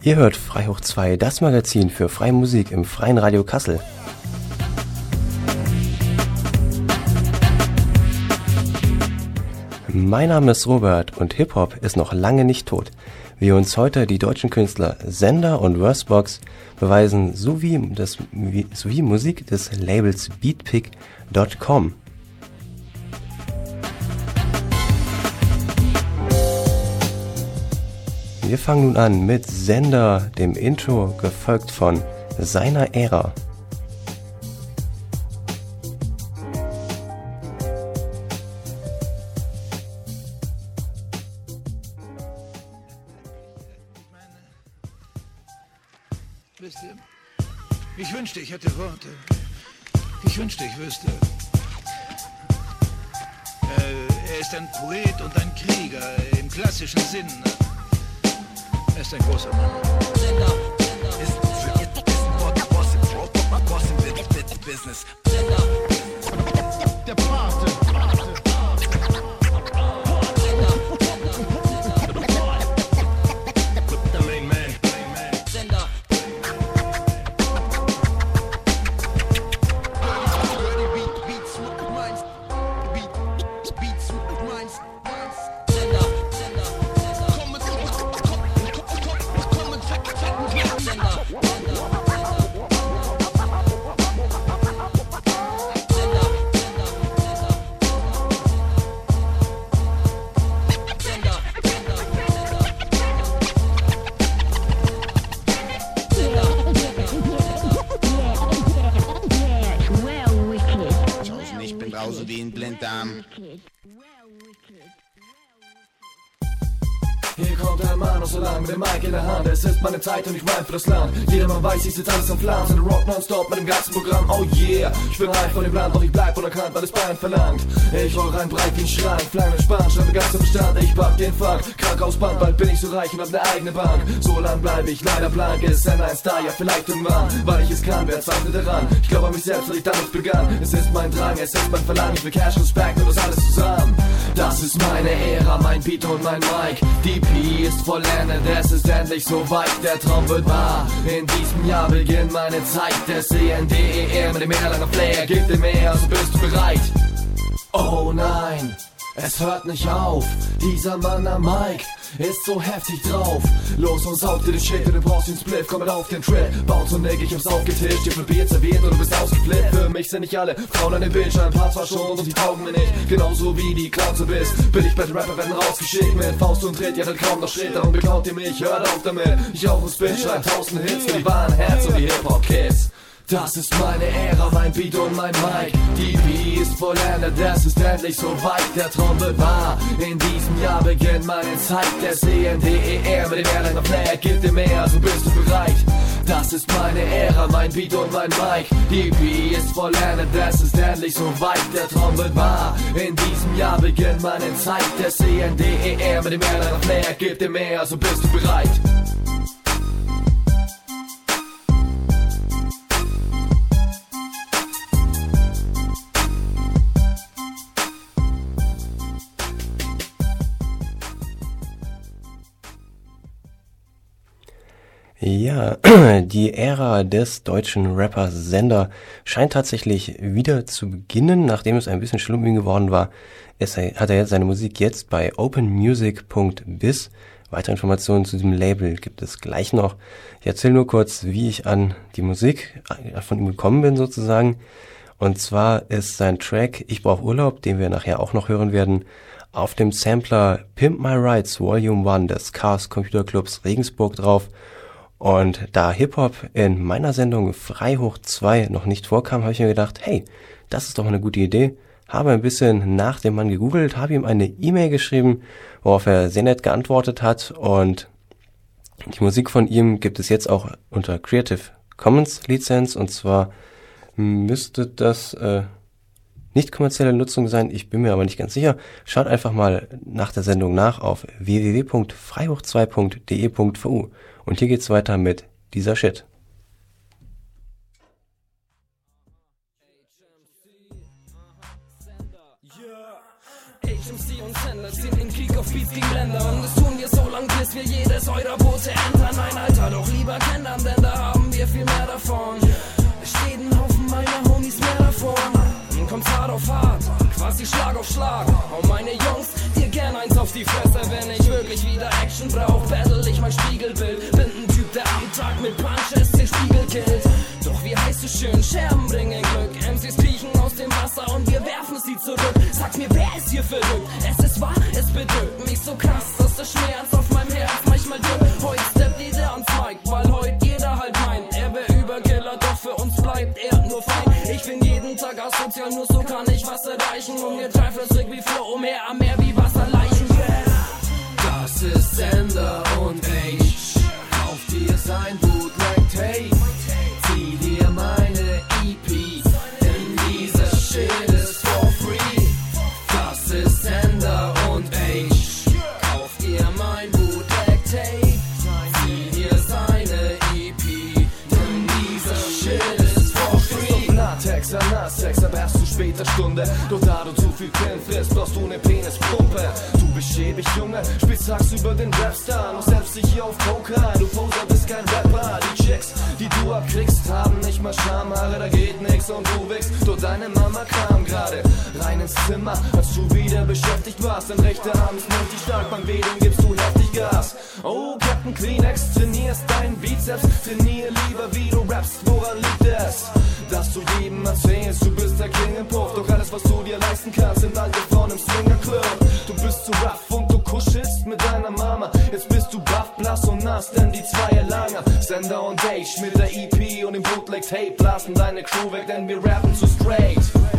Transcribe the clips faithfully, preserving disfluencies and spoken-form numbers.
Ihr hört Frei hoch zwei, das Magazin für freie Musik im Freien Radio Kassel. Mein Name ist Robert und Hip-Hop ist noch lange nicht tot, wie uns heute die deutschen Künstler Sender und Worstbox beweisen, sowie, das, sowie Musik des Labels beatpik Punkt com. Wir fangen nun an mit Sender, dem Intro, gefolgt von Seiner Ära. Wisst ihr, ich wünschte, ich hätte Worte. Ich wünschte, ich wüsste. Äh, er ist ein Poet und ein Krieger im klassischen Sinn. Er ist ein großer Mann. Sender, Sender, ist Business. Sender, der Pate. Hier kommt ein Mann aus so lang mit dem Mic in der Hand. Es ist meine Zeit und ich rhyme für das Land. Jedermann weiß, ich sitz alles am Plan. Sind Rock nonstop mit dem ganzen Programm. Oh yeah, ich bin reif von dem Land, doch ich bleib unerkannt, weil es Bayern verlangt. Ich roll rein breit wie ein Schrank, Flang und Spann, schreib ganzer Bestand. Ich pack den Funk, krank aus Band, bald bin ich so reich und hab ne eigene Bank. So lang bleib ich leider blank, ist Sender ein Star, ja vielleicht irgendwann. Weil ich es kann, wer zweifelt daran? Ich glaube an mich selbst, weil ich damit begann. Es ist mein Drang, es ist mein Verlangen, ich will Cash und Respect und das alles zusammen. Das ist meine Ära, mein Beat und mein Mic. D P ist vollendet, es ist endlich so weit, der Traum wird wahr. In diesem Jahr beginnt meine Zeit des E N D E R mit dem Erlanger Flair. Gib dir mehr, also bist du bereit? Oh nein, es hört nicht auf. Dieser Mann am Mic ist so heftig drauf. Los und saug dir den Shit, du brauchst den Spliff, komm mit auf den Trip. Baut so Nick, ich hab's aufgetischt, dir probiert serviert und du bist ausgeflippt. Für mich sind nicht alle Frauen an dem Bildschirm, ein paar zwar schon und die taugen mir nicht. Genauso wie die Clowns du bist. Billig Battle Rapper werden rausgeschickt mit Faust und Tritt, ihr halt kaum noch Schritt. Darum beklaut ihr mich, hört auf damit. Ich auch ein Spin, schreib tausend Hits für die wahren Herz und die Hip-Hop-Kids. Das ist meine Ära, mein Beat und mein Mic. Die B ist vollendet, es ist endlich so weit, der Traum wird wahr. In diesem Jahr beginnt meine Zeit des E N D E R mit dem Erlanger Flair. Gib dir mehr, so bist du bereit? Das ist meine Ära, mein Beat und mein Mic. Die B ist vollendet, es ist endlich so weit, der Traum wird wahr. In diesem Jahr beginnt meine Zeit des E N D E R mit dem Erlanger Flair. Gib dir mehr, so bist du bereit? Ja, die Ära des deutschen Rappers Sender scheint tatsächlich wieder zu beginnen, nachdem es ein bisschen schlimm um ihn geworden war. Es hat er jetzt seine Musik jetzt bei openmusic punkt biz. Weitere Informationen zu diesem Label gibt es gleich noch. Ich erzähle nur kurz, wie ich an die Musik von ihm gekommen bin sozusagen. Und zwar ist sein Track Ich brauch Urlaub, den wir nachher auch noch hören werden, auf dem Sampler Pimp My Rides Volume eins des Chaos Computer Clubs Regensburg drauf. Und da Hip-Hop in meiner Sendung Frei hoch zwei noch nicht vorkam, habe ich mir gedacht, hey, das ist doch eine gute Idee. Habe ein bisschen nach dem Mann gegoogelt, habe ihm eine E-Mail geschrieben, worauf er sehr nett geantwortet hat. Und die Musik von ihm gibt es jetzt auch unter Creative Commons Lizenz. Und zwar müsste das äh, nicht kommerzielle Nutzung sein, ich bin mir aber nicht ganz sicher. Schaut einfach mal nach der Sendung nach auf w w w punkt frei hoch zwei punkt d e punkt v u. Und hier geht's weiter mit dieser Shit. Ich M C und Sender ziehen den Krieg auf Beats gegen Länder. Und das tun wir so lang, bis wir jedes eurer Boote entern. Nein, Alter, doch lieber kennern, denn da haben wir viel mehr davon. Es steht ein Haufen meiner Homies mehr davon. Und kommt's hart auf hart, quasi Schlag auf Schlag. Oh meine Jungs, dir gern eins auf die Fresse. Wenn ich wirklich wieder Action brauch, battle ich mein Spiegelbild. Bin ein Typ, der am Tag mit Punches den Spiegel killt. Doch wie heißt es schön, Scherben bringen Glück. M Cs kriechen aus dem Wasser und wir werfen sie zurück. Sag mir, wer ist hier verrückt? Es ist wahr, es bedrückt mich so krass, dass der Schmerz auf meinem Herz manchmal drückt. Heute steppt jeder ans Mic, weil heute jeder halt meint, er wär Überkiller, doch für uns bleibt er nur Feind. Ich bin jeden Tag asozial, nur so kann ich was erreichen. Und mir treibt es wie Flow umher am Meer wie Wasserleichen. Das ist Sender und ich kauf dir sein Bootleg-Tape. Zieh dir meine E P, denn dieser Shit ist for free. Das ist Sender und ich kauf dir mein Bootleg-Tape. Zieh dir seine E P, denn dieser Shit ist for free. Natex an Nasex, aber erst zu später Stunde. Doch da du zu viel Pillen frisst, brauchst du ne Penispumpe. Du bist schäbig, Junge, spielst tagsüber den Rapstar. Noch selbst dich hier auf Poker, du Poser bist kein Rapper. Die Chicks, die du abkriegst, haben nicht mal Schamhaare, da geht nix und du wichst. Doch deine Mama kam gerade rein ins Zimmer, als du wieder beschäftigt warst. Dein rechter Arm ist mächtig stark, beim Wedeln gibst du heftig Gas. Oh, Captain Kleenex, trainierst deinen Bizeps, trainier lieber wie du rappst, woran liegt es? Dass du jedem erzählst, du bist der King im Puff. Doch alles, was du dir leisten kannst, sind alte Frauen im Swingerclub. Du bist zu rough und du kuschelst mit deiner Mama. Jetzt bist du baff, blass und nass, denn die Zweier langer. Sender und Dage mit der E P und dem Bootleg-Tape blasen deine Crew weg, denn wir rappen zu straight.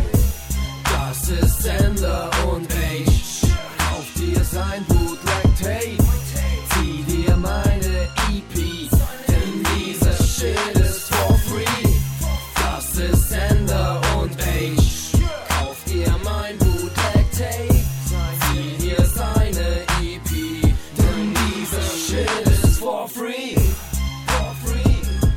Das ist Sender und ich kauf dir sein Bootleg-Tape. Zieh dir meine E P, denn dieser Shit ist for free. Das ist Sender und ich kauf dir mein Bootleg-Tape. Zieh dir seine E P, denn dieser Shit ist for free. For free.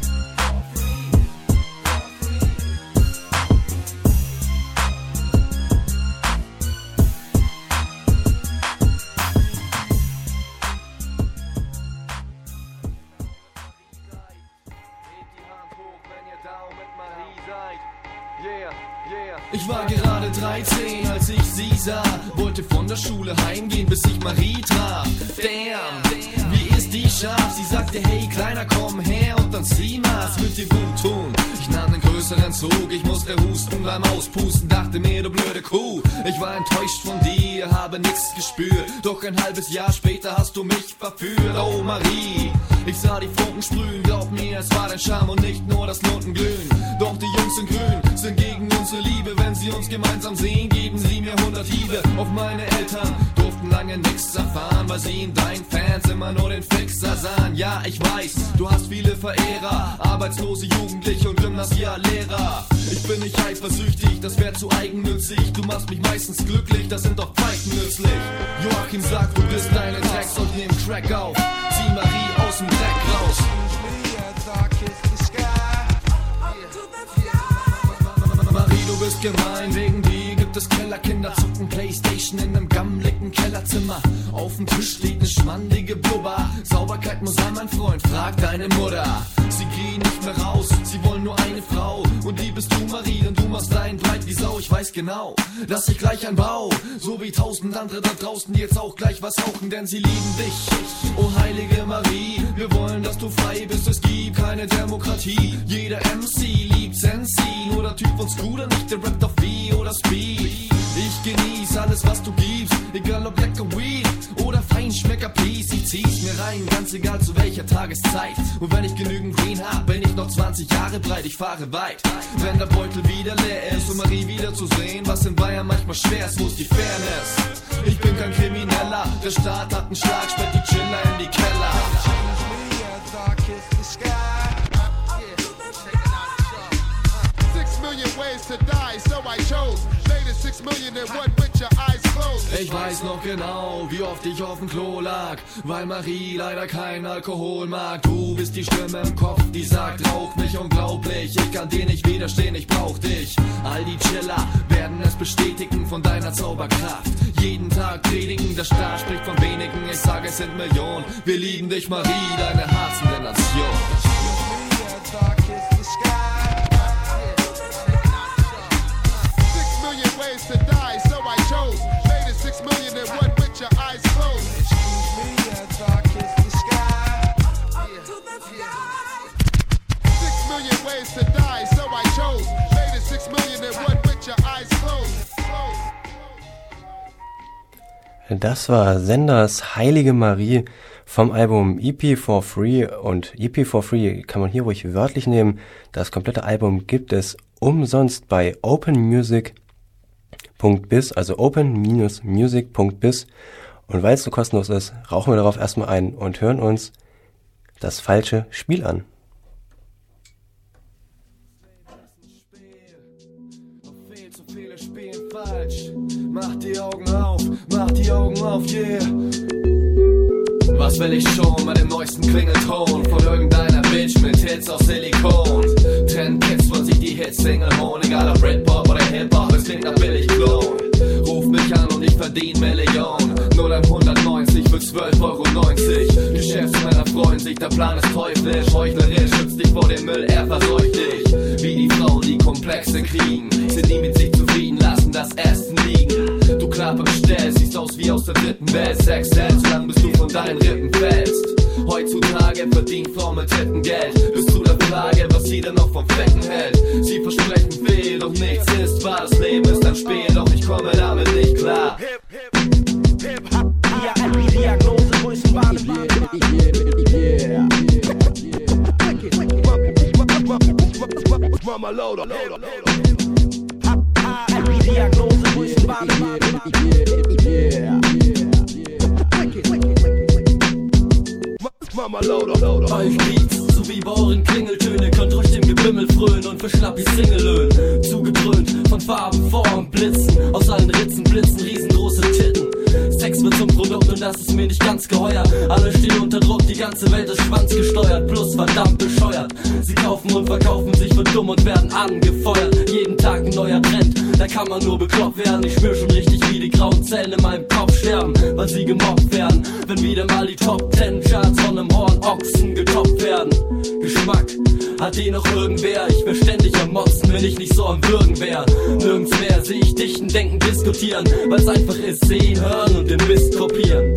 Ich war gerade dreizehn, als ich sie sah. Wollte von der Schule heimgehen, bis ich Marie traf. Damn, wie ist die scharf? Sie sagte, hey Kleiner, komm her und dann zieh mal, es wird dir gut tun. Ich nahm den größeren Zug, ich musste husten beim Auspusten. Dachte mir, du blöde Kuh, ich war enttäuscht von dir, habe nix gespürt. Doch ein halbes Jahr später hast du mich verführt. Oh Marie, ich sah die Funken sprühen. Glaub mir, es war dein Charme und nicht nur das Lundenglühen. Doch die Jungs in Grün sind gegen unsere Liebe. Wenn sie uns gemeinsam sehen, geben sie mir hundert Hiebe. Auf meine Eltern durften lange nix erfahren, weil sie in deinen Fans immer nur den Fixer sahen. Ja, ich weiß, du hast viele Verehrer, arbeitslose Jugendliche und Gymnasiallehrer. Ich bin nicht eifersüchtig, das wär zu eigennützig. Du machst mich meistens glücklich, das sind doch Pfeifen nützlich. Joachim sagt, du bist deine Drecks und nehm Crack auf. Zieh Marie aus dem Dreck raus. Marie, du bist gemein, wegen dir gibt es Kellerkinder, zucken Playstation in einem gammeligen Kellerzimmer. Auf dem Tisch steht eine schmandige Blubber. Sauberkeit muss sein, mein Freund, frag deine Mutter. Sie gehen nicht mehr raus, sie wollen nur eine Frau. Und die bist du, Marie, denn du machst dein Breit wie Sau. Ich weiß genau, dass ich gleich ein Bau, so wie tausend andere da draußen, die jetzt auch gleich was rauchen, denn sie lieben dich. Oh heilige Marie, wir wollen, dass du frei bist, es gibt keine Demokratie. Jeder M C liebt Sensi, nur der Typ von Scooter, nicht der rappt auf V oder Speed. Ich genieß alles, was du gibst, egal ob lecker Weed oder Feinschmecker Peace. Ich zieh's mir rein, ganz egal zu welcher Tageszeit. Und wenn ich genügend Green hab, bin ich noch zwanzig Jahre breit, ich fahre weit. Wenn der Beutel wieder leer ist, um Marie wieder zu sehen, was in Bayern manchmal schwer ist, wo ist die Fairness? Ich bin kein Krimineller, der Staat hat einen Schlag, sperrt die Chiller in die Keller. Ways to die, so I chose. Made it six million and one with your eyes closed. Ich weiß noch genau, wie oft ich auf dem Klo lag, weil Marie leider kein Alkohol mag. Du bist die Stimme im Kopf, die sagt, rauch mich unglaublich. Ich kann dir nicht widerstehen, ich brauch dich. All die Chiller werden es bestätigen von deiner Zauberkraft. Jeden Tag Tag predigen, der Staat spricht von wenigen, ich sage es sind Millionen. Wir lieben dich, Marie, deine herzende Nation. Six million ways to die, so I chose. Made it six million and one with your eyes closed. Excuse me as I kiss the sky. Up to the sky. Six million ways to die, so I chose. Made it six million and one with your eyes closed. Das war Senders Heilige Marie vom Album E P for Free, und E P for Free kann man hier ruhig wörtlich nehmen. Das komplette Album gibt es umsonst bei openmusic punkt biz, also open dash music punkt biz, und weil es so kostenlos ist, rauchen wir darauf erstmal ein und hören uns das falsche Spiel an. Mach die Augen auf, mach die Augen auf, yeah. Was will ich schon mit dem neuesten Klingelton von irgendeiner Bitch mit Hits aus Silikon? Trend Kids von sich die Hits Single holen, egal ob Britpop oder Hip-Hop, es klingt nach billig Klon. Ruf mich an und ich verdien Millionen, null hundertneunzig für zwölf Euro neunzig. Geschäftsmänner freuen sich, der Plan ist teuflisch. Heuchlerisch, schützt dich vor dem Müll, er verseucht dich. Wie die Frauen, die Komplexe kriegen, sind nie mit sich zufrieden, lassen das Essen liegen. Du klappern stellst, siehst aus wie aus der dritten Welt. Sex hältst, lang bis du von deinen Rippen fällst. Heutzutage verdient Frauen mit Titten Geld. Bis zu der Frage, was jeder noch vom Flecken hält. Sie versprechen viel, doch nichts ist wahr. Das Leben ist ein Spiel, doch ich komme damit nicht klar. Hip, hip, hip, hop, ja, Diagnose, Größenbahn, yeah, Mama Loader, Loader, Diagnose, Größenbahn, Mama Loader, Loader. Euch Beats, so wie bei euren Klingeltöne, könnt ruhig dem Gebimmel frönen und für Schlappi Singelöhn. Zugedröhnt von Farben, Formen, Blitzen, aus allen Ritzen blitzen riesengroße Titten. Sex wird zum Produkt und das ist mir nicht ganz geheuer. Alle stehen unter Druck, die ganze Welt ist schwanzgesteuert, plus verdammt bescheuert. Sie kaufen und verkaufen sich für dumm und werden angefeuert. Jeden Tag ein neuer Trend, da kann man nur bekloppt werden. Ich spür schon richtig, wie die grauen Zellen in meinem Kopf sterben, weil sie gemobbt werden. Wenn wieder mal die Top Ten Charts von einem Hornochsen getoppt werden. Geschmack, hat die noch irgendwer? Ich wär ständig am Motzen, wenn ich nicht so am Würgen wär. Nirgends mehr seh ich Dichten, Denken, Diskutieren, weil's einfach ist, sehen, hören und den Mist kopieren.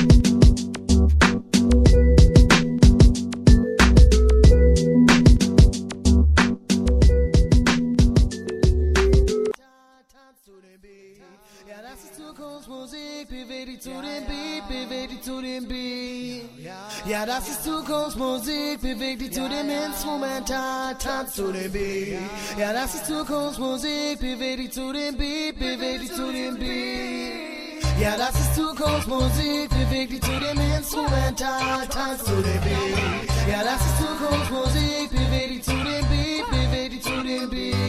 Ja, das ist Zukunftsmusik, beweg dich zu dem Beat, beweg dich zu dem Beat. Ja, das ist Zukunftsmusik, beweg dich zu dem Instrumental, tanz zu dem Beat. Ja, das ist Zukunftsmusik, beweg dich zu dem Beat, beweg dich zu dem Beat. Ja, das ist Zukunftsmusik, beweg dich zu dem Instrumental, tanz zu dem Beat. Ja, das ist Zukunftsmusik, beweg dich zu dem Beat, beweg dich zu dem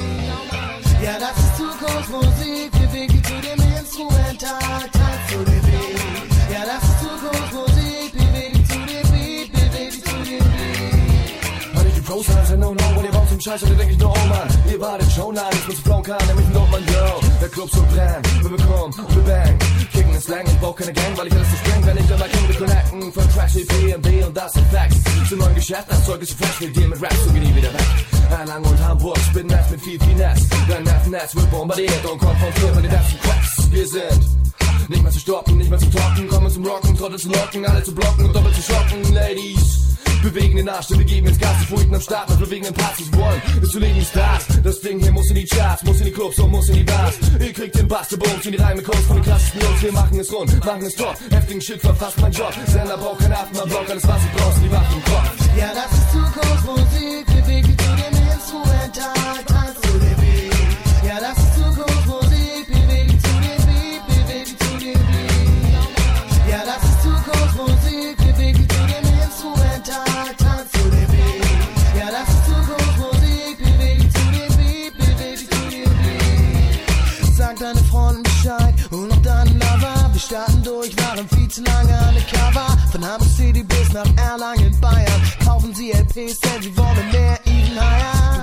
Beat. Ja, das ist Zukunftsmusik, beweg dich zu dem Instrumental, tanz zu dem Beat. Ja, das ist Zukunftsmusik, beweg dich zu dem Beat, beweg dich zu dem Beat. Hör ich die Pros an, no, no, und ihr baut zum Scheiß und ihr denkt ich nur, oh Mann, ihr wartet schon, nein, ich bin zu flown, kann, nämlich ein Notmann, yo. Der Club so brennt, wir bekommen und wir bang. Kicken ist Slang, ich brauch keine Gang, weil ich alles nicht sprengen, wenn ich immer King, wir connecten. Von Tracks wie P M B und das sind Facts. Zum neuen Geschäft, das Zeug ist so fresh, wir deal mit Raps, so geh nie wieder weg. Erlangen und Hamburg, spin Netz mit viel Finesse. Dein Nervennetz wird bombardiert und konfrontiert mit den ersten Cracks. Wir sind nicht mehr zu stoppen, nicht mehr zu talken, kommen zum Rocken, Trottel zu locken, alle zu blocken und doppelt zu schocken, Ladies. Bewegen den Arsch, denn wir geben ins Gas, die Furchten am Start, mit bewegenden Parts, die wollen, ist zu leben die Stars. Das Ding hier muss in die Charts, muss in die Clubs und muss in die Bars. Ihr kriegt den Bass, der Bums und die Reime kommt von den krassesten Jungs. Wir machen es rund, machen es top, heftigen Shit verfasst mein Job. Sender braucht keine Affen, man braucht alles, was ich brauch, sind die Waffen im Kopf. Ja, das ist Zukunftsmusik, beweg dich zu dem Instrumental, tanz zu dem Beat. Ja, das ist Zukunftsmusik, beweg dich zu dem Beat, beweg dich zu dem Beat. Ja, das ist Zukunftsmusik, beweg dich zu dem Instrumental, tanz zu dem Beat. Ja, das ist Zukunftsmusik, beweg dich zu dem Beat, beweg dich zu dem Beat. Sag deine Freunden Bescheid und auch deinen Lover. Wir starten durch, waren viel zu lange undercover. Von Hamburg City bis nach Erlangen, Bayern. Kaufen sie L Ps, denn sie wollen mehr, even higher.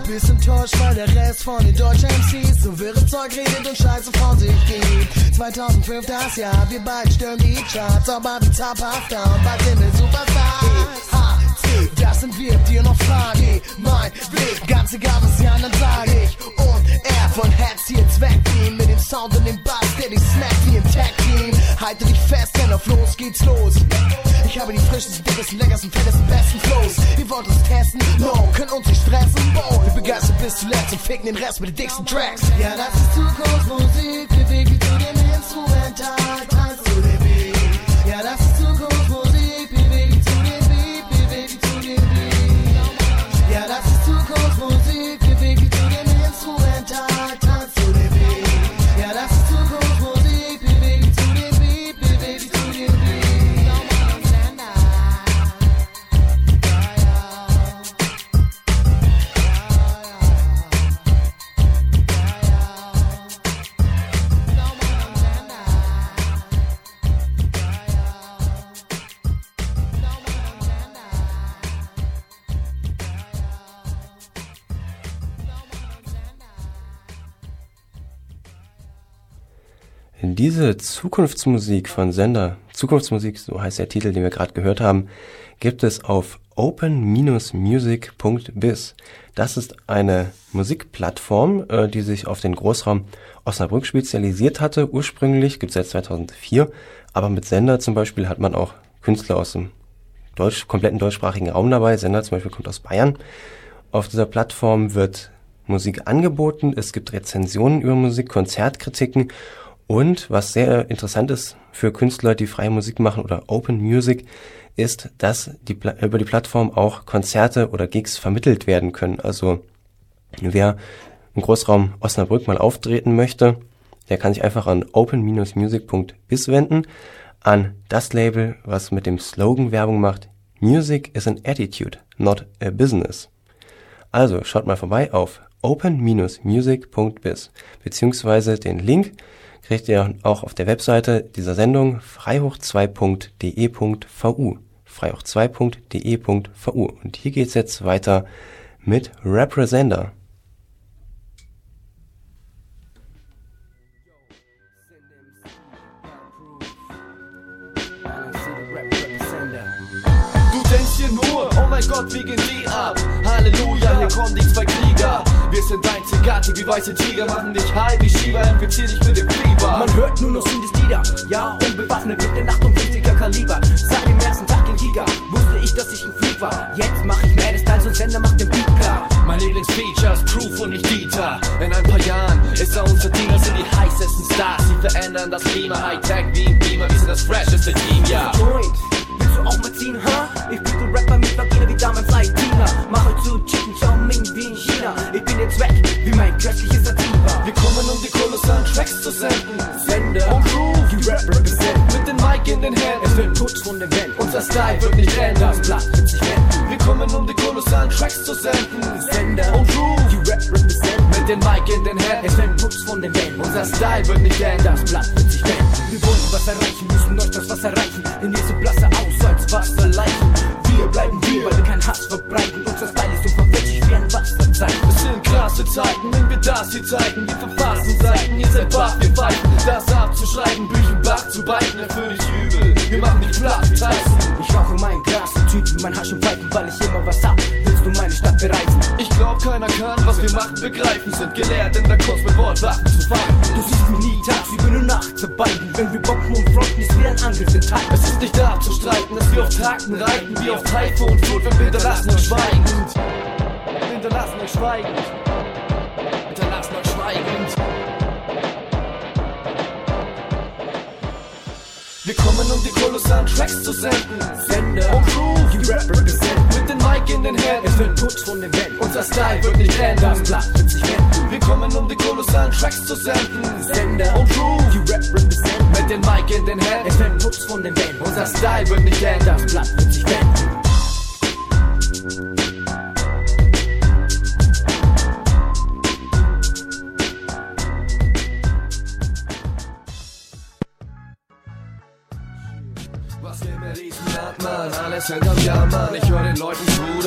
Bist enttäuscht, weil der Rest von den deutschen M Cs so wirre Zeug redet und Scheiße von sich gibt. zweitausendfünf das Jahr, wir beide stören die Charts, aber wie zaghafter und bald sind wir Superstars. Das sind wir, dir noch Fragen. Geh mein Weg, ganz egal was die anderen sagen. Ich und er von Herz hier ins Wegbeam mit dem Sound und dem Bass, der dich snackt wie im Tag-Team. Halte dich fest, denn auf los geht's los. Ich habe die frischesten, dickesten, leckersten, fettesten, besten Flows. Ihr wollt uns testen? No, können uns nicht stressen. Oh, wir begeistern bis zuletzt und ficken den Rest mit den dicksten Tracks. Ja, das ist Zukunftsmusik, bewegt dich zu dem Instrumental, tanzt zu dem Beat. Ja, das ist Zukunftsmusik, bewegt dich zu dem Beat, bewegt dich zu dem Beat. Ja, das ist Zukunftsmusik, bewegt dich zu dem Instrumental, tanzt zu dem Beat. Ja, das ist Zukunftsmusik, bewegt dich zu dem Beat, bewegt dich zu dem Beat. Diese Zukunftsmusik von Sender, Zukunftsmusik, so heißt der Titel, den wir gerade gehört haben, gibt es auf open music punkt biz. Das ist eine Musikplattform, die sich auf den Großraum Osnabrück spezialisiert hatte. Ursprünglich gibt es seit zweitausendvier, aber mit Sender zum Beispiel hat man auch Künstler aus dem Deutsch, kompletten deutschsprachigen Raum dabei. Sender zum Beispiel kommt aus Bayern. Auf dieser Plattform wird Musik angeboten, es gibt Rezensionen über Musik, Konzertkritiken. Und was sehr interessant ist für Künstler, die freie Musik machen oder Open Music, ist, dass die, über die Plattform auch Konzerte oder Gigs vermittelt werden können. Also wer im Großraum Osnabrück mal auftreten möchte, der kann sich einfach an open music punkt biz wenden, an das Label, was mit dem Slogan Werbung macht: Music is an attitude, not a business. Also schaut mal vorbei auf open music punkt biz, beziehungsweise den Link kriegt ihr auch auf der Webseite dieser Sendung freihoch zwei punkt de punkt vu. freihoch zwei punkt de punkt vu. Und hier geht's jetzt weiter mit Representer. Du denkst dir nur, oh mein Gott, wie gehen die ab? Halleluja, hier kommen die zwei Krieger. Wir sind einzigartig wie weiße Tiger, machen dich high wie Shiva, infizier dich mit dem Fieber. Man hört nur noch Lieder, ja, unbewaffnet mit den achtundfünfziger Kaliber. Seit dem ersten Tag in Giga wusste ich, dass ich ein Freak war. Jetzt mach ich mehr Styles und Sender macht den Beat klar. Mein Lieblingsfeature ist Proof und nicht Dieter. In ein paar Jahren ist er unser Diener, sind die heißesten Stars. Sie verändern das Klima, Hightech wie ein Beamer. Wir sind das fresheste Team, ja. Point. Willst du auch mal ziehen, ha? Huh? Ich bin ein Rapper mit Vagina wie damals Fly Tina. Mache zu Chicken Chow Mein wie in China. Ich bin jetzt weg wie mein köstliches Sativa. Wir kommen, um die kolossalen Tracks zu senden. Sender und Groove, die Rap represent. Mit dem Mic in den Händen. Es wird Putz von der Welt. Unser Style wird nicht ändern. Das Blatt wird sich wenden. Wir kommen, um die kolossalen Tracks zu senden. Sender und Groove, die Rap represent. Mit dem Mic in den Händen. Es wird Putz von der Welt. Unser Style wird nicht ändern. Das Blatt wird sich wenden. Wir wollen was erreichen, müssen euch das was erreichen. Denn ihr so blasse aus als Wasserleichen. Wir bleiben wir, weil wir keinen Hass verbreiten. Unser Style ist unverfälschlich wie ein Wasserzeichen. Es sind krasse Zeiten, wenn wir das hier zeigen. Wir verfassen Seiten, ihr seid wach, wir fighten. Das abzuschreiben, Büchen Bach zu beiten, erfüll dich übel. Wir machen dich platt, Tyson. Ich rauche mein Gras, Typen, mein Hasch und Pfeifen, weil ich immer was hab. Willst du meine Stadt bereisen? Ich glaub, keiner kann, was wir machen, begreifen. Sind gelehrt in der Kunst mit Wortwaffen zu fighten. Du siehst mich nie tagsüber, nur nachts arbeiten. Wenn wir bomben und fronten, ist wieder ein Angriff in Tag. Es ist nicht abzustreiten, dass wir auf Takten reiten, wie auf Taife und Flut, wenn wir hinterlassen euch schweigend. Hinterlassen euch schweigend. Hinterlassen euch schweigend. Wir kommen, um die kolossalen Tracks zu senden. Sender und Groove, die Rap represent. Mit dem Mic in den Händen. Es wird Putz von den Wänden. Unser Style wird nicht ändern. Das Blatt wird sich wenden. Wir kommen, um die kolossalen Tracks zu senden. Sender und Groove, die Rap represent. Mit dem Mic in den Händen. Es wird Putz von den Wänden. Unser Style wird nicht ändern. Das Blatt wird sich wenden. Was will mir Riesenland, Mann? Alles hält am Jammern. Ich hör den Leuten Bruder auf. Viele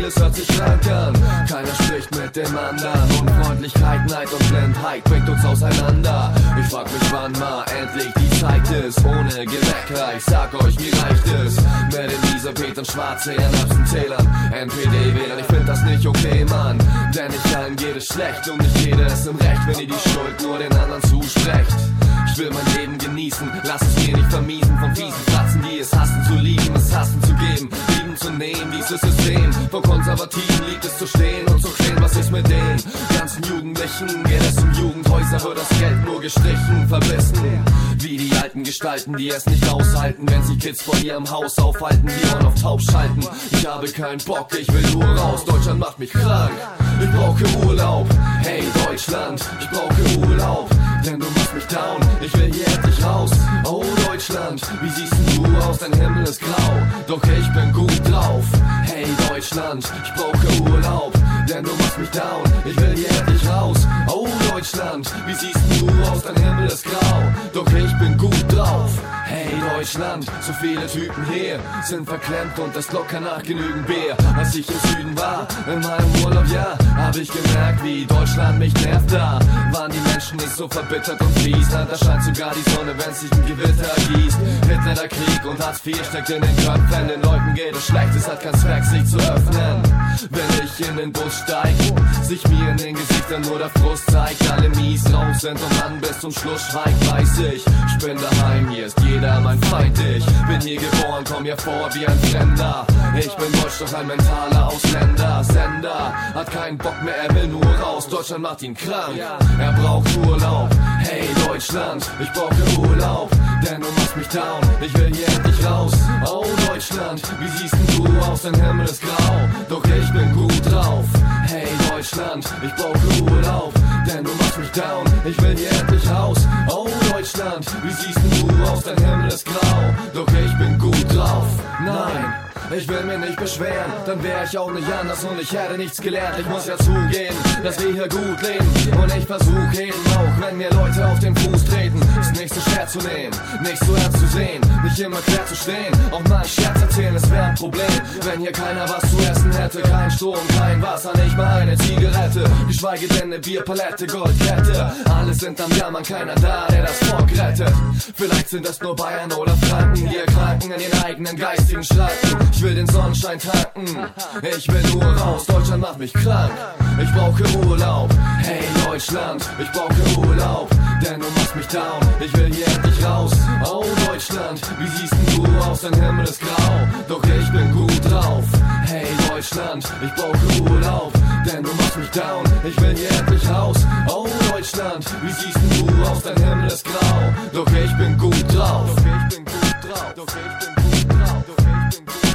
alles hört sich krank an. Keiner spricht mit dem anderen. Unfreundlichkeit, Neid und Blindheit bringt uns auseinander. Ich frag mich, wann mal endlich die Zeit ist. Ohne Gewecker, ich sag euch, mir reicht es. Mit Elisabeth und Schwarze in Erbsenzählern, N P D-Wählern, ich find das nicht okay, Mann. Denn nicht allen geht es schlecht und nicht jeder ist im Recht, wenn ihr die Schuld nur den anderen zusprecht. Ich will mein Leben genießen, lass es mir nicht vermiesen von fiesen Fratzen, die es hassen zu lieben, es hassen zu geben, lieben zu nehmen, dieses System. Von Konservativen liegt es zu stehen und zu stehen, was ist mit den ganzen Jugendlichen? Geht es um Jugendhäuser, wird das Geld nur gestrichen, verbissen. Wie die alten Gestalten, die es nicht aushalten, wenn sie Kids vor ihrem Haus aufhalten, die on auf taub schalten. Ich habe keinen Bock, ich will nur raus, Deutschland macht mich krank. Ich brauche Urlaub, hey Deutschland, ich brauche Urlaub, denn du machst mich down, ich will hier endlich raus. Oh Deutschland, wie siehst denn du aus, dein Himmel ist grau, doch ich bin gut drauf. Hey Deutschland, ich brauche Urlaub, denn du machst mich down, ich will hier endlich raus. Oh Deutschland, wie siehst denn du aus, dein Himmel ist grau, doch ich bin gut drauf. Hey Deutschland, so viele Typen hier sind verklemmt und das locker nach genügend Bier. Als ich im Süden war, in meinem Urlaub, ja, hab ich gemerkt, wie Deutschland mich nervt. Da waren die Menschen nicht so verbittert und fies, na, da scheint sogar die Sonne, wenn sich ein Gewitter gießt. Hitler, der Krieg und Hartz vier steckt in den Köpfen, den Leuten geht es schlecht, es hat keinen Zweck, sich zu öffnen. Wenn ich in den Bus steig, sich mir in den Gesichtern nur der Frust zeigt, alle mies drauf sind und dann bis zum Schluss schweigt, weiß ich, ich bin daheim, hier ist jeder mein Feind, ich bin hier geboren, komm mir vor wie ein Fremder. Ich bin deutsch, doch ein mentaler Ausländer. Sender hat keinen Bock mehr, er will nur raus, Deutschland macht ihn krank, er braucht Urlaub. Hey Deutschland, ich brauche Urlaub, denn du machst mich down, ich will hier endlich raus. Oh Deutschland, wie siehst denn du aus, dein Himmel ist grau, doch ich bin gut drauf. Hey Deutschland, ich brauche Urlaub, denn du machst mich down, ich will hier endlich raus. Oh Deutschland, wie siehst denn du aus, dein Himmel ist grau, doch ich bin gut drauf. Nein, ich will mich nicht beschweren, dann wär ich auch nicht anders und ich hätte nichts gelernt. Ich muss ja zugeben, dass wir hier gut leben und ich versuch eben auch, wenn mir Leute auf den Fuß treten, ist nicht so schwer zu nehmen, nicht so ernst zu sehen, nicht immer quer zu stehen, auch mal einen Scherz erzählen, es wär ein Problem, wenn hier keiner was zu essen hätte, kein Strom, kein Wasser, nicht mal eine Zigarette, geschweige denn eine Bierpalette, Goldkette, alle sind am Jammern, keiner da, der das Volk rettet. Vielleicht sind das nur Bayern oder Franken, die erkranken an ihren eigenen geistigen Schranken. Ich will den Sonnenschein tanken, ich will nur raus, Deutschland macht mich krank, ich brauche Urlaub. Hey Deutschland, ich brauche Urlaub, denn du machst mich down, ich will hier endlich raus. Oh Deutschland, wie siehst denn du aus, dein Himmel ist grau, doch ich bin gut drauf. Hey Deutschland, ich brauche Urlaub, denn du machst mich down, ich will hier endlich raus. Oh Deutschland, wie siehst denn du aus, dein Himmel ist grau, doch ich bin gut drauf. Doch ich bin gut drauf, doch ich bin gut drauf, doch ich bin gut drauf.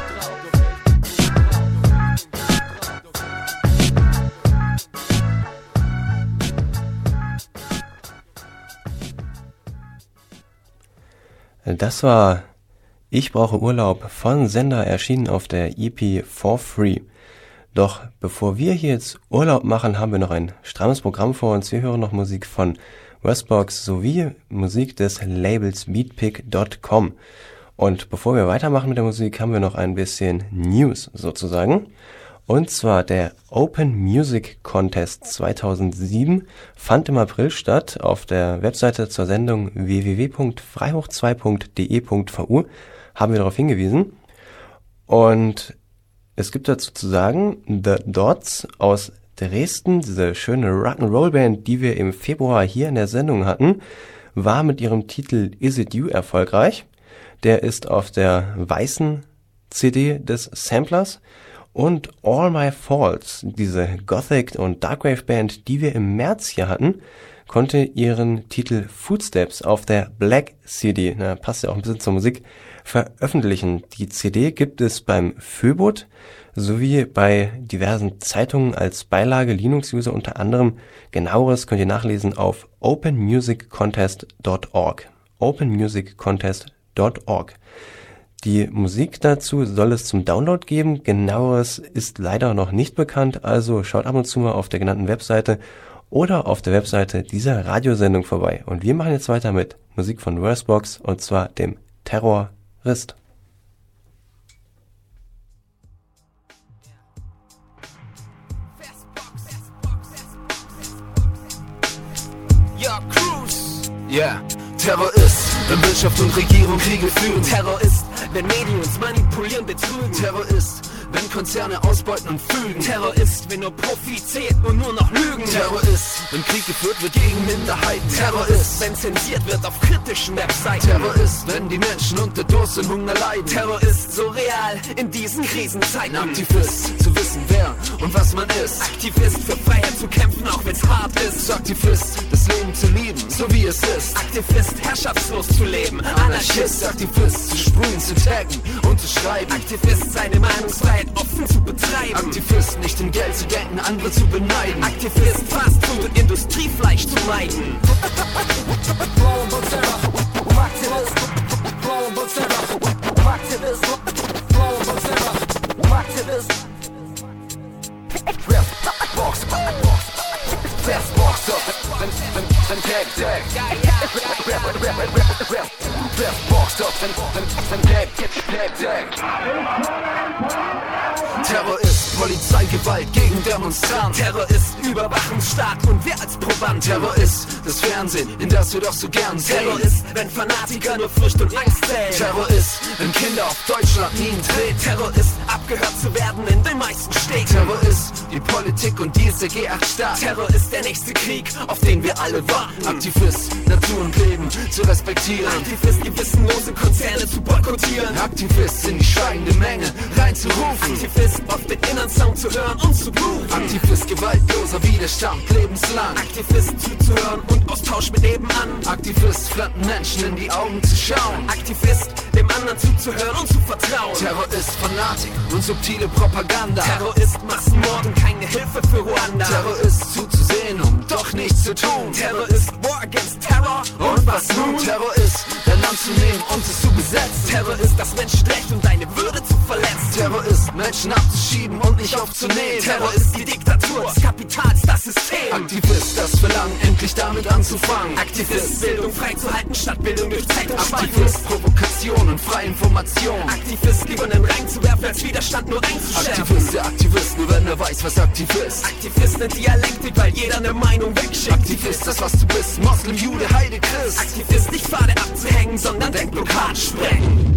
Das war Ich brauche Urlaub von Sender, erschienen auf der E P For Free. Doch bevor wir hier jetzt Urlaub machen, haben wir noch ein strammes Programm vor uns. Wir hören noch Musik von Westbox sowie Musik des Labels beatpick Punkt com. Und bevor wir weitermachen mit der Musik, haben wir noch ein bisschen News sozusagen. Und zwar der Open Music Contest zweitausendsieben fand im April statt. Auf der Webseite zur Sendung w w w Punkt freihoch zwei Punkt de Punkt v u haben wir darauf hingewiesen. Und es gibt dazu zu sagen, The Dots aus Dresden, diese schöne Rock'n'Roll-Band, die wir im Februar hier in der Sendung hatten, war mit ihrem Titel Is It You erfolgreich. Der ist auf der weißen C D des Samplers. Und All My Faults, diese Gothic- und Darkwave-Band, die wir im März hier hatten, konnte ihren Titel Footsteps auf der Black C D, na, passt ja auch ein bisschen zur Musik, veröffentlichen. Die C D gibt es beim Föbot sowie bei diversen Zeitungen als Beilage, Linux-User unter anderem. Genaueres könnt ihr nachlesen auf open music contest Punkt org. open music contest Punkt org. Die Musik dazu soll es zum Download geben. Genaueres ist leider noch nicht bekannt, also schaut ab und zu mal auf der genannten Webseite oder auf der Webseite dieser Radiosendung vorbei. Und wir machen jetzt weiter mit Musik von Westbox und zwar dem Terrorist. Mister Cruz. Yeah, Terror ist, wenn Wirtschaft und Regierung Kriege führen. Terror ist, wenn Medien uns manipulieren, betrügen. Terror ist, wenn Konzerne ausbeuten und fügen. Terror ist, wenn nur Profit zählt und nur noch Lügen. Terror ist, wenn Krieg geführt wird gegen Minderheiten. Terror ist, wenn zensiert wird auf kritischen Webseiten. Terror ist, wenn die Menschen unter Durst und Hunger leiden. Terror ist so real in diesen Krisenzeiten. Ein Aktivist, zu wissen wer und was man ist. Aktivist für Freiheit zu kämpfen, auch wenn's hart ist. Aktivist, das Leben zu lieben, so wie es ist. Aktivist, herrschaftslos zu leben. Anarchist, Aktivist, zu sprühen, zu taggen und zu schreiben. Aktivist, seine Meinungsfreiheit offen zu betreiben. Aktivist, nicht in Geld zu denken, andere zu beneiden. Aktivist, Fastfood und Industriefleisch zu meiden. Global Terror, Aktivist, Global Terror, Aktivist, Global Terror, Aktivist. Box, Box, Fast Box, and and and tag tag. Fast Box, and and and tag tag tag. Terror ist Polizeigewalt gegen Demonstranten. Terror ist Überwachungsstaat und wir als Proband. Terror ist das Fernsehen, in das wir doch so gern sehen. Terror ist, wenn Fanatiker nur Furcht und Angst zählen. Terror ist, wenn Kinder auf Deutschland Minen treten. Terror ist, abgehört zu werden in den meisten Städten. Terror ist die Politik und die ist der G acht Staat. Terror ist der nächste Krieg, auf den wir alle warten. Aktivist, Natur und Leben zu respektieren. Aktivist, gewissenlose Konzerne zu boykottieren. Aktivist, in die schweigende Menge reinzurufen. Aktivist, auf den inneren Sound zu hören und zu rufen. Aktivist, gewaltloser Widerstand, lebenslang. Aktivist, zuzuhören und Austausch mit nebenan. Aktivist, fremden Menschen in die Augen zu schauen. Aktivist, dem anderen zuzuhören und zu vertrauen. Terror ist Fanatik und subtile Propaganda. Terror ist Massenmord und keine Hilfe für Ruanda. Terror ist zuzusehen, um doch nichts zu tun. Terror ist War against Terror. Und was nun? Terror ist, dein Land zu nehmen und es zu besetzen. Terror ist das Menschenrecht und deine Würde zu verletzen. Terror ist, Menschen abzuschieben und nicht aufzunehmen. Terror ist die Diktatur des Kapitals, das System. Aktivist, das Verlangen, endlich damit anzufangen. Aktivist, Bildung freizuhalten statt Bildung durch Zeitungsspalten. Aktivist, Provokation und freie Information. Aktivist, lieber einen reinzuwerfen, als Widerstand nur einzuschärfen. Aktivist, der Aktivist, nur wenn er weiß, was aktiv ist. Aktivist, eine Dialektik, weil jeder eine Meinung wegschickt. Aktivist, das was du bist, Moslem, Jude, Heide, Christ. Aktivist, nicht Pfade abzuhängen, sondern Denkblockaden sprengen.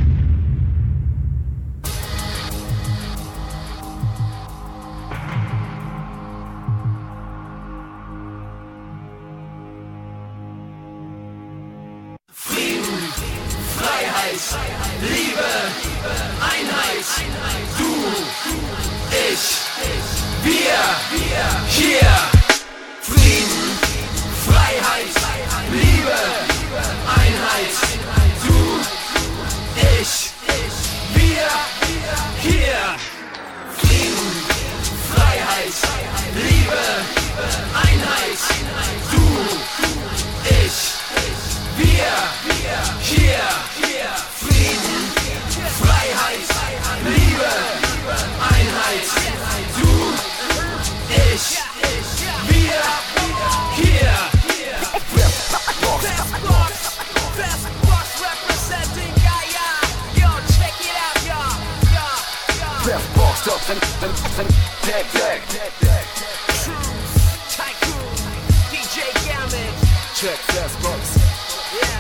Liebe, Einheit, du, ich, wir, hier. Frieden, Freiheit, Liebe, Einheit, du, ich, wir, hier. Frieden, Freiheit, Liebe, Einheit, du, ich, wir, hier. Frieden, Freiheit, Liebe, Einheit, du, ich, wir, hier. Fast Box, Fast Box representing Gaia. Yo, check it out, yo, yo, yo. Fast Box, up and, and, and, tag, tag, tag. Tycoon, D J Gamut. Check Fast Box. Yeah.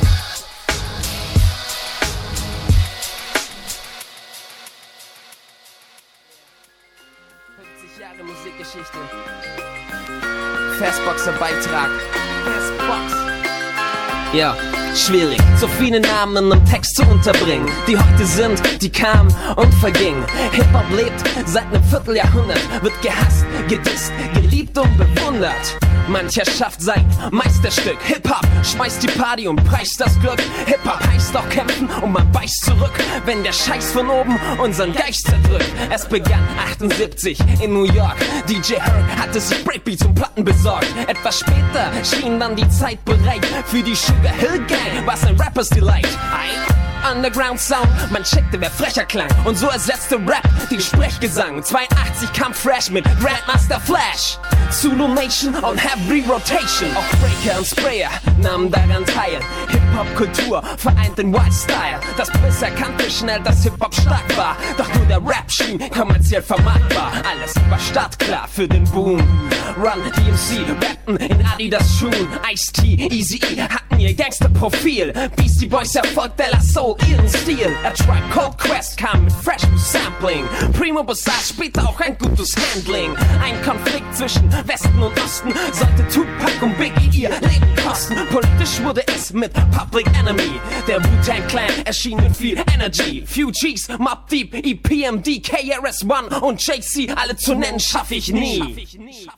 Jahre Musikgeschichte. Fastboxer Beitrag. Fastbox. Ja, schwierig, so viele Namen in einem Text zu unterbringen, die heute sind, die kamen und vergingen. Hip-Hop lebt seit einem Vierteljahrhundert, wird gehasst, gedisst, geliebt und bewundert. Mancher schafft sein Meisterstück. Hip-Hop schmeißt die Party und preist das Glück. Hip-Hop heißt auch kämpfen und man beißt zurück, wenn der Scheiß von oben unseren Geist zerdrückt. Es begann achtundsiebzig in New York. D J Herc hatte sich Breakbeats und Platten besorgt. Etwas später schien dann die Zeit bereit für die Sugar Hill Gang, was ein Rappers Delight. Ein Underground Sound, man checkte, wer frecher klang. Und so ersetzte Rap den Sprechgesang. zweiundachtzig kam Fresh mit Grandmaster Flash. Zulu Nation on Heavy Rotation. Auch Breaker und Sprayer nahmen daran teil. Hip-Hop-Kultur vereint in Wild Style. Das Biss erkannte schnell, dass Hip-Hop stark war. Doch nur der Rap schien kommerziell vermarktbar. Alles war startklar für den Boom. Run D M C, rappen in Adidas-Schuhen. Ice-T, Eazy-E hatten ihr Gangster-Profil. Beastie Boys erfolgt De La Soul ihren Stil. A Tribe Called Quest kam mit freshem Sampling. Primo besaß später auch ein gutes Handling. Ein Konflikt zwischen Westen und Osten sollte Tupac und Biggie ihr Leben kosten. Politisch wurde es mit Public Enemy. Der Wu-Tang Clan erschien mit viel Energy. Fugees, Mobb Deep, E P M D, K R S One und Jay-Z, alle zu nennen schaff ich nie.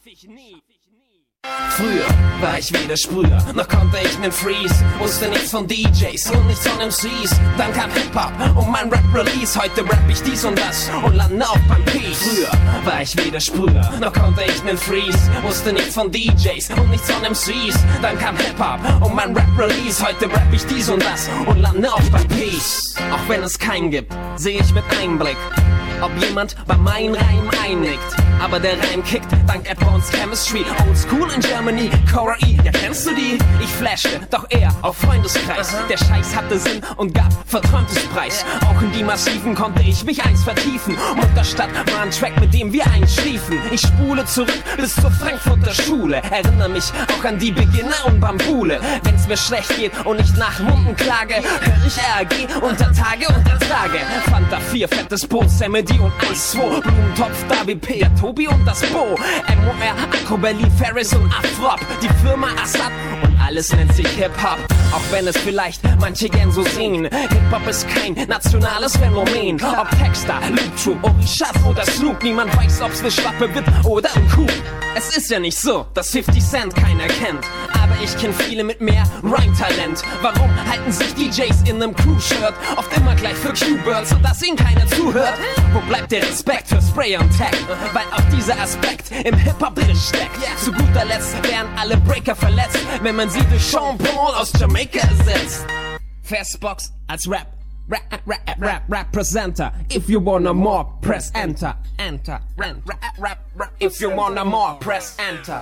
Früher war ich wie der Sprüher, noch konnte ich nen Freeze. Wusste nichts von D Js und nichts von M Cs. Dann kam Hip-Hop und mein Rap-Release. Heute rap ich dies und das und lande auch beim Peace. Früher war ich wie der Sprüher, noch konnte ich nen Freeze. Wusste nichts von D Js und nichts von M Cs. Dann kam Hip-Hop und mein Rap-Release. Heute rap ich dies und das und lande auch beim Peace. Auch wenn es keinen gibt, sehe ich mit Einblick, ob jemand bei meinen Reimen einnickt. Aber der Reim kickt dank Advanced Chemistry. Old School in Germany, Cora E, ja kennst du die? Ich flashte, doch eher auf Freundeskreis. Der Scheiß hatte Sinn und gab verträumtes Preis. Auch in die Massiven konnte ich mich eins vertiefen. Mutterstadt war ein Track, mit dem wir einschliefen. Ich spule zurück bis zur Frankfurter Schule. Erinnere mich auch an die Beginner und Bambule. Wenn's mir schlecht geht und ich nach Wunden klage, hör ich R A G unter Tage und Tage. Fanta vier, fettes Boot, Samedi und Eis zwei. Blumentopf, Davi P, Tobi und das Bo. M O R, Akro, Berlin, Ferris und Afrop. Die Firma Assad und alles nennt sich Hip-Hop. Auch wenn es vielleicht manche gern so sehen. Hip-Hop ist kein nationales Phänomen. Ob Texter, Loop Troop, Orishat oder Snoop. Niemand weiß, ob's ne Schwappe wird oder ein Coup. Es ist ja nicht so, dass fifty Cent keiner kennt. Aber ich kenn viele mit mehr Rhyme-Talent. Warum halten sich D Js in nem Crew-Shirt oft immer gleich für Q-Birds, sodass ihnen keiner zuhört? Wo bleibt der Respekt für Spray und Tag? Weil auch dieser Aspekt im Hip-Hop drin steckt. Zu guter Letzt werden alle Breaker verletzt, wenn man sie durch Sean Paul aus Jamaika ersetzt. Fastbox als Rap, Rap, Rap, Rap, Representer. If you wanna more, press Enter, Enter, Rap, Rap, Rap, Rap. If you wanna more, press Enter.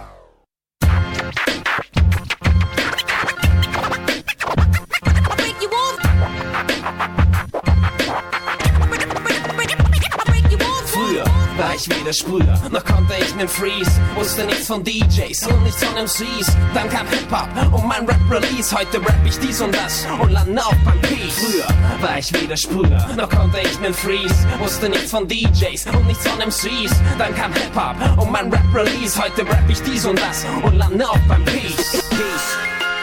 Früher war ich wie der Sprüher, noch konnte ich nen Freeze. Wusste nichts von D Js und nichts von M Cs. Dann kam Hip-Hop und mein Rap-Release. Heute rap ich dies und das und lande auch beim Peace. Früher war ich wie der Sprüher, noch konnte ich nen Freeze. Wusste nichts von D Js und nichts von M Cs. Dann kam Hip-Hop und mein Rap-Release. Heute rap ich dies und das und lande auch beim Peace. Peace.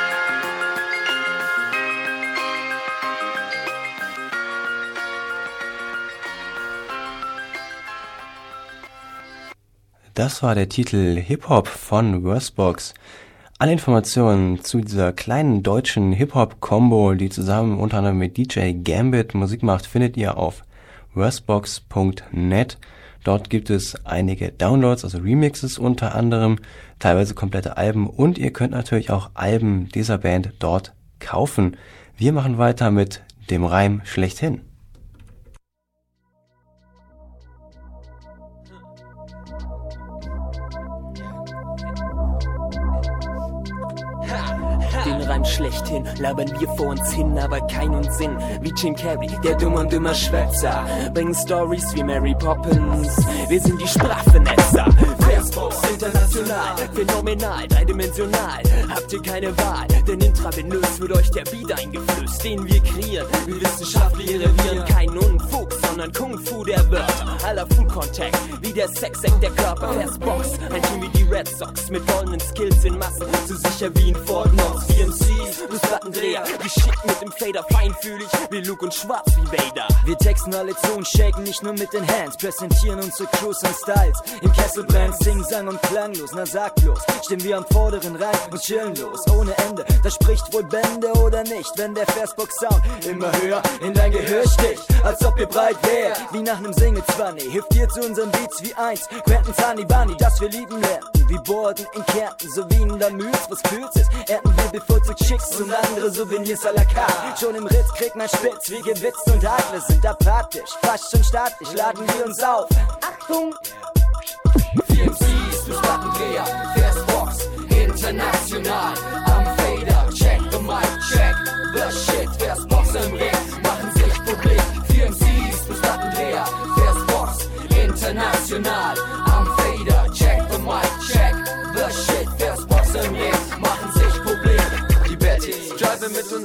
Das war der Titel Hip-Hop von Worstbox. Alle Informationen zu dieser kleinen deutschen Hip-Hop-Kombo, die zusammen unter anderem mit D J Gambit Musik macht, findet ihr auf worstbox punkt net. Dort gibt es einige Downloads, also Remixes unter anderem, teilweise komplette Alben und ihr könnt natürlich auch Alben dieser Band dort kaufen. Wir machen weiter mit dem Reim schlechthin. Den Reim schlechthin labern wir vor uns hin, aber kein Unsinn. Wie Jim Carrey, der dumm und dümmer Schwätzer. Bringen Stories wie Mary Poppins. Wir sind die Sprachfinesser. Fastbox international, phänomenal, dreidimensional. Habt ihr keine Wahl, denn intravenös wird euch der Beat eingeflößt, den wir kreieren. Wir wissenschaftlich revieren kein Unfug, sondern Kung Fu der Wörter. Aller Full Contact, wie der Sex-Act der Körper. Fastbox, ein Team wie die Red Sox mit goldenen Skills in Massen. So sicher wie in Fort Knox. B M Cs, plus Plattendreher, die Shit mit dem Fader, feinfühlig wie Luke und schwarz wie Vader. Wir texten alle zu und shaken nicht nur mit den Hands, präsentieren unsere Crews und Styles. Im Kessel brennt Sing, Sang und klanglos, na sag bloß, stehen wir am vorderen Rang und chillen los, ohne Ende. Das spricht wohl Bände oder nicht, wenn der Fastbox-Sound immer höher in dein Gehör sticht, als ob ihr breit wärt, wie nach nem Single-Zwanni. Hilft dir zu unseren Beats wie eins, Quentin Tanibani, das wir lieben lernten, wie Borden in Kärnten, so wie in der Mühls, was kühlst ist, ernten wir bevorzugt Chicks und andere Souvenirs à la carte. Schon im Ritz kriegt man spitz, wie gewitzt und hart, wir sind apathisch, fast schon statisch, laden wir uns auf. Achtung! vier M Cs plus Plattendreher, Fastbox, international, am Fader, check the mic, check the shit, Fastbox im Ring, machen sich publik. vier M Cs plus Plattendreher, Fastbox, international, am Fader, check the mic, check the shit,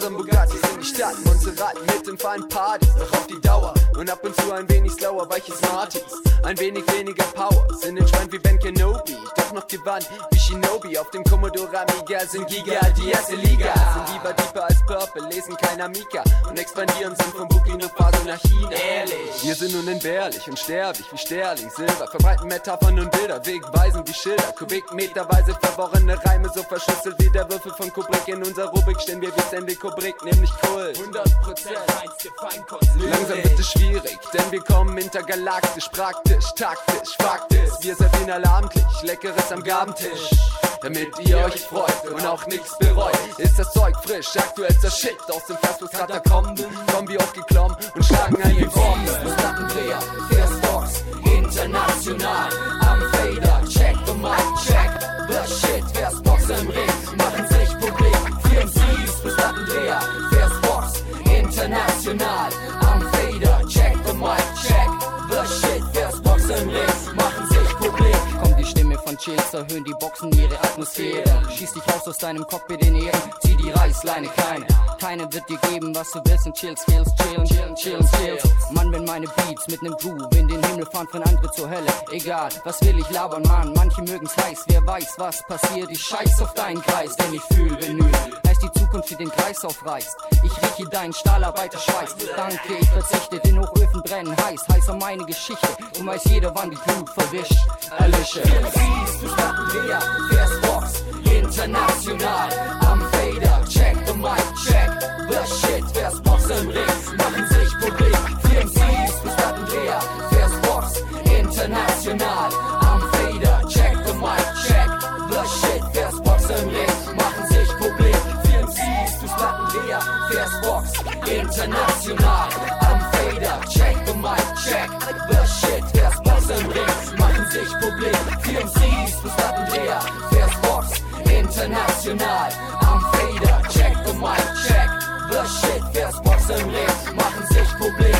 unserem Bugatti in die Stadt. Montserrat mit dem feinen Partys, doch auf die Dauer. Und ab und zu ein wenig slower, weiche Smarties. Ein wenig weniger Power, sind entspannt wie Ben Kenobi. Doch noch gewandt wie Shinobi. Auf dem Commodore Amiga sind Giga die erste Liga. Sind lieber deeper als Purple, lesen kein Amiga. Und expandieren sind von Burkina Faso nach China. Ehrlich, wir sind unentbehrlich und sterblich wie Sterling Silber. Verbreiten Metaphern und Bilder, wegweisend wie Schilder. Kubikmeterweise verworrene Reime, so verschlüsselt wie der Würfel von Kubrick. In unserer Rubrik stehen wir wie Stanley Kubrick, nämlich Kult. hundert Prozent reinste Feinkost. Langsam wird es schwierig, denn wir kommen intergalaktisch, praktisch, taktisch, faktisch. Wir servieren alarmlich, Leckeres am Gabentisch. Damit ihr euch freut und auch nichts bereut. Ist das Zeug frisch, aktuellster Shit aus dem Fastfood-Katakomben. Kommen wir aufgeklommen und schlagen ein wie Bomben. Plattendreher, Fairsbox, international. Am Fader, check the mic, check the shit. Fairsbox im Ring, machen sich publik. vier M Cs bis Plattendreher, Fairsbox, international. Am Fader, check the mic, check the shit. Fairsbox im Ring, machen sich publik. Die Stimme von Chills erhöhen die Boxen ihre Atmosphäre. Schieß dich raus aus deinem Cockpit in die Ecken, zieh die Reißleine kleine. Keiner wird dir geben, was du willst und chillst, chillst, chillen, chillen, chillen, chills. Mann, wenn meine Beats mit nem Groove in den Himmel fahren, von andere zur Hölle. Egal, was will ich labern, Mann, manche mögen's heiß. Wer weiß, was passiert, ich scheiß auf deinen Kreis. Denn ich fühl Vinyl, heißt die Zukunft, die den Kreis aufreißt. Ich rieche deinen Stahlarbeiterschweiß. Danke, ich verzichte, den Hochöfen brennen heiß. Heiß an meine Geschichte und weiß jeder, wann die Glut verwischt. Erlische. vier M Cs bis Plattendreher, Fairsbox, international. Am Fader, check the mic, check the shit. Fairsbox im Ring, machen sich publik. vier M Cs bis Plattendreher, Fairsbox, international. Am Fader, check the mic, check the shit. Fairsbox im Ring, machen sich publik. vier M Cs bis Plattendreher, Fairsbox, international. Am Fader, check the mic, check the shit. Fairsbox im Ring, machen sich publik. vier M Cs bis Plattendreher, Fairsbox, international. Am Fader, check the mic, check the shit. Fairsbox im Ring, machen sich publik.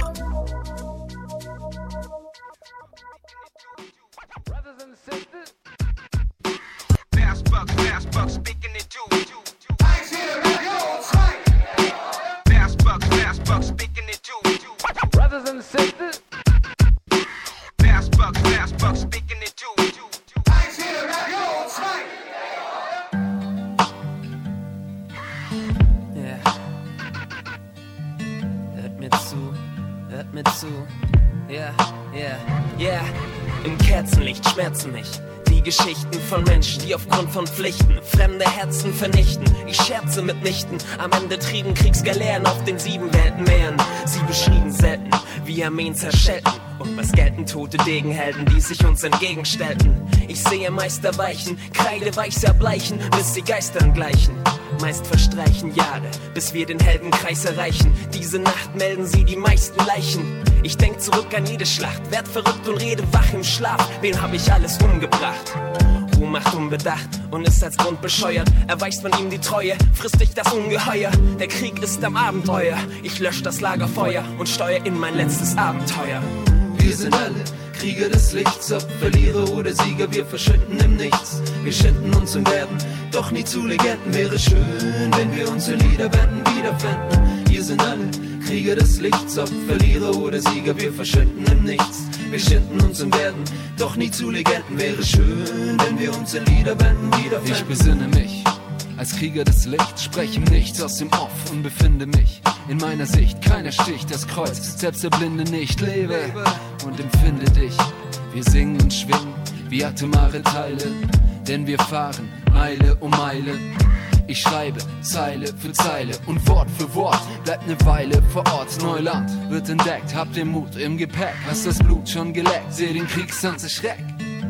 Brothers and sisters, Fairsbox, Fairsbox, speaking it too. I see the radio, Fairsbox, Fairsbox, speaking it too. Brothers and sisters, Fairsbox, Fairsbox, speaking it too. I see the radio, Yeah. Hört mir zu, hört mir zu. Ja, ja, ja. Im Kerzenlicht schmerzen mich die Geschichten von Menschen, die aufgrund von Pflichten fremde Herzen vernichten. Ich scherze mitnichten, am Ende trieben Kriegsgaleeren auf den sieben Weltenmeeren. Sie beschrieben selten, wie Armeen zerschellten und was gelten tote Degenhelden, die sich uns entgegenstellten. Ich sehe Meister weichen, Kreide weiß erbleichen, bis sie Geistern gleichen. Meist verstreichen Jahre, bis wir den Heldenkreis erreichen. Diese Nacht melden sie die meisten Leichen. Ich denk zurück an jede Schlacht, werd verrückt und rede wach im Schlaf. Wen hab ich alles umgebracht? Ruhe macht unbedacht und ist als Grund bescheuert. Erweist man ihm die Treue, frisst dich das Ungeheuer. Der Krieg ist am Abenteuer. Ich lösch das Lagerfeuer und steuer in mein letztes Abenteuer. Wir sind alle Krieger des Lichts, ob Verlierer oder Sieger, wir verschwinden im Nichts. Wir schinden uns und werden doch nie zu Legenden. Wäre schön, wenn wir unsere Liederbänden wiederfänden. Wir sind alle Krieger des Lichts, ob Verlierer oder Sieger, wir verschwinden im Nichts. Wir schinden uns und werden doch nie zu Legenden. Wäre schön, wenn wir unsere Liederbänden wiederfänden. Ich besinne mich als Krieger des Lichts, spreche nichts aus dem Off und befinde mich in meiner Sicht. Keiner sticht das Kreuz, selbst der Blinde nicht. Lebe und empfinde dich. Wir singen und schwingen wie atomare Teile, denn wir fahren Meile um Meile. Ich schreibe Zeile für Zeile und Wort für Wort bleibt ne Weile vor Ort. Neuland wird entdeckt, hab den Mut im Gepäck, hast das Blut schon geleckt, seh den Kriegstanz Schreck.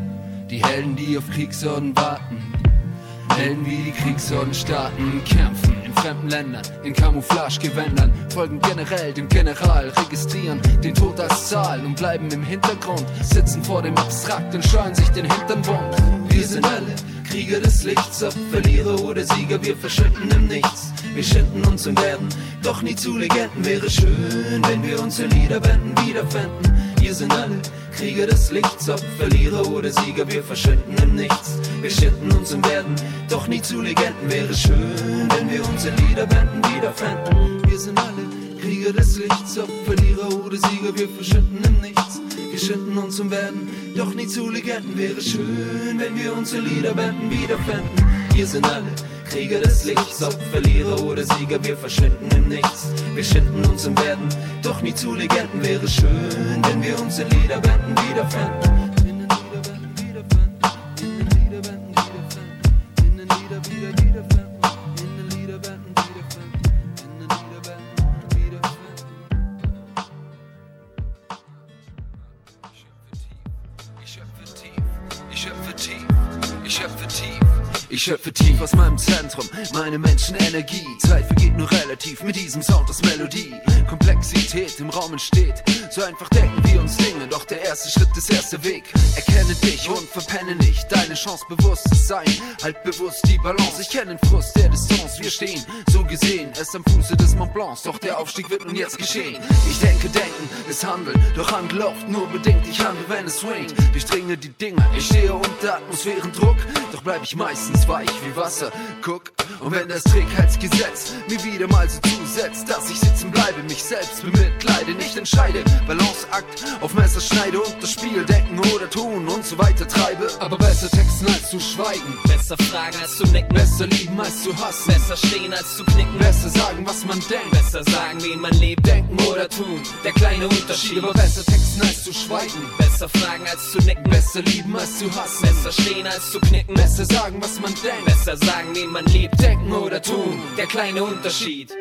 Die Helden, die auf Kriegshorden warten, Helden wie die Kriegshorden starten, kämpfen in fremden Ländern, in Camouflagegewändern, folgen generell dem General, registrieren den Tod als Zahl und bleiben im Hintergrund, sitzen vor dem Abstrakt und scheuen sich den Hintern wund. Wir sind alle Krieger des Lichts, ob Verlierer oder Sieger, wir verschwinden im Nichts. Wir schinden uns und werden doch nie zu Legenden. Wäre schön, wenn wir unsere Liederbänden wiederfänden. Wir sind alle Krieger des Lichts, ob Verlierer oder Sieger, wir verschwinden im Nichts. Wir schinden uns und werden doch nie zu Legenden. Wäre schön, wenn wir uns in Liederbänden wiederfänden. Wir sind alle Krieger des Lichts, ob Verlierer oder Sieger, wir verschwinden im Nichts. Wir schinden uns und werden doch nie zu Legenden. Wäre schön, wenn wir uns in Liederbänden wiederfänden. Wir sind alle Krieger des Lichts, ob Verlierer oder Sieger, wir verschwinden im Nichts. Wir schinden uns und werden doch nie zu Legenden. Wäre schön, wenn wir uns in Liederbänden wiederfänden. Ich schöpfe tief aus meinem Zentrum, meine Menschenenergie. Zeit vergeht nur relativ mit diesem Sound aus Melodie. Komplexität im Raum entsteht, so einfach denken wir uns Dinge. Doch der erste Schritt ist erster Weg. Erkenne dich und verpenne nicht deine Chance, bewusstes Sein. Halt bewusst die Balance, ich kenne den Frust der Distanz. Wir stehen, so gesehen, erst am Fuße des Mont Blanc. Doch der Aufstieg wird nun jetzt geschehen. Ich denke, denken ist Handeln, doch handle oft nur bedingt. Ich handle, wenn es swingt, durchdringe die Dinge. Ich stehe unter Atmosphärendruck, doch bleib ich meistens weich wie Wasser, guck. Und wenn das Trägheitsgesetz mir wieder mal so zusetzt, dass ich sitzen bleibe, mich selbst bemitleide, nicht entscheide, Balanceakt auf Messerschneide und das Spiel denken oder tun und so weiter treibe. Aber besser texten als zu schweigen, besser fragen als zu nicken, besser lieben als zu hassen, besser stehen als zu knicken, besser sagen, was man denkt, besser sagen, wen man lebt, denken oder tun, der kleine Unterschied. Aber besser texten als zu schweigen, besser fragen als zu nicken, besser lieben als zu hassen, besser stehen als zu knicken, besser sagen, was man denkt, besser sagen, wen man liebt, denken oder tun, der kleine Unterschied.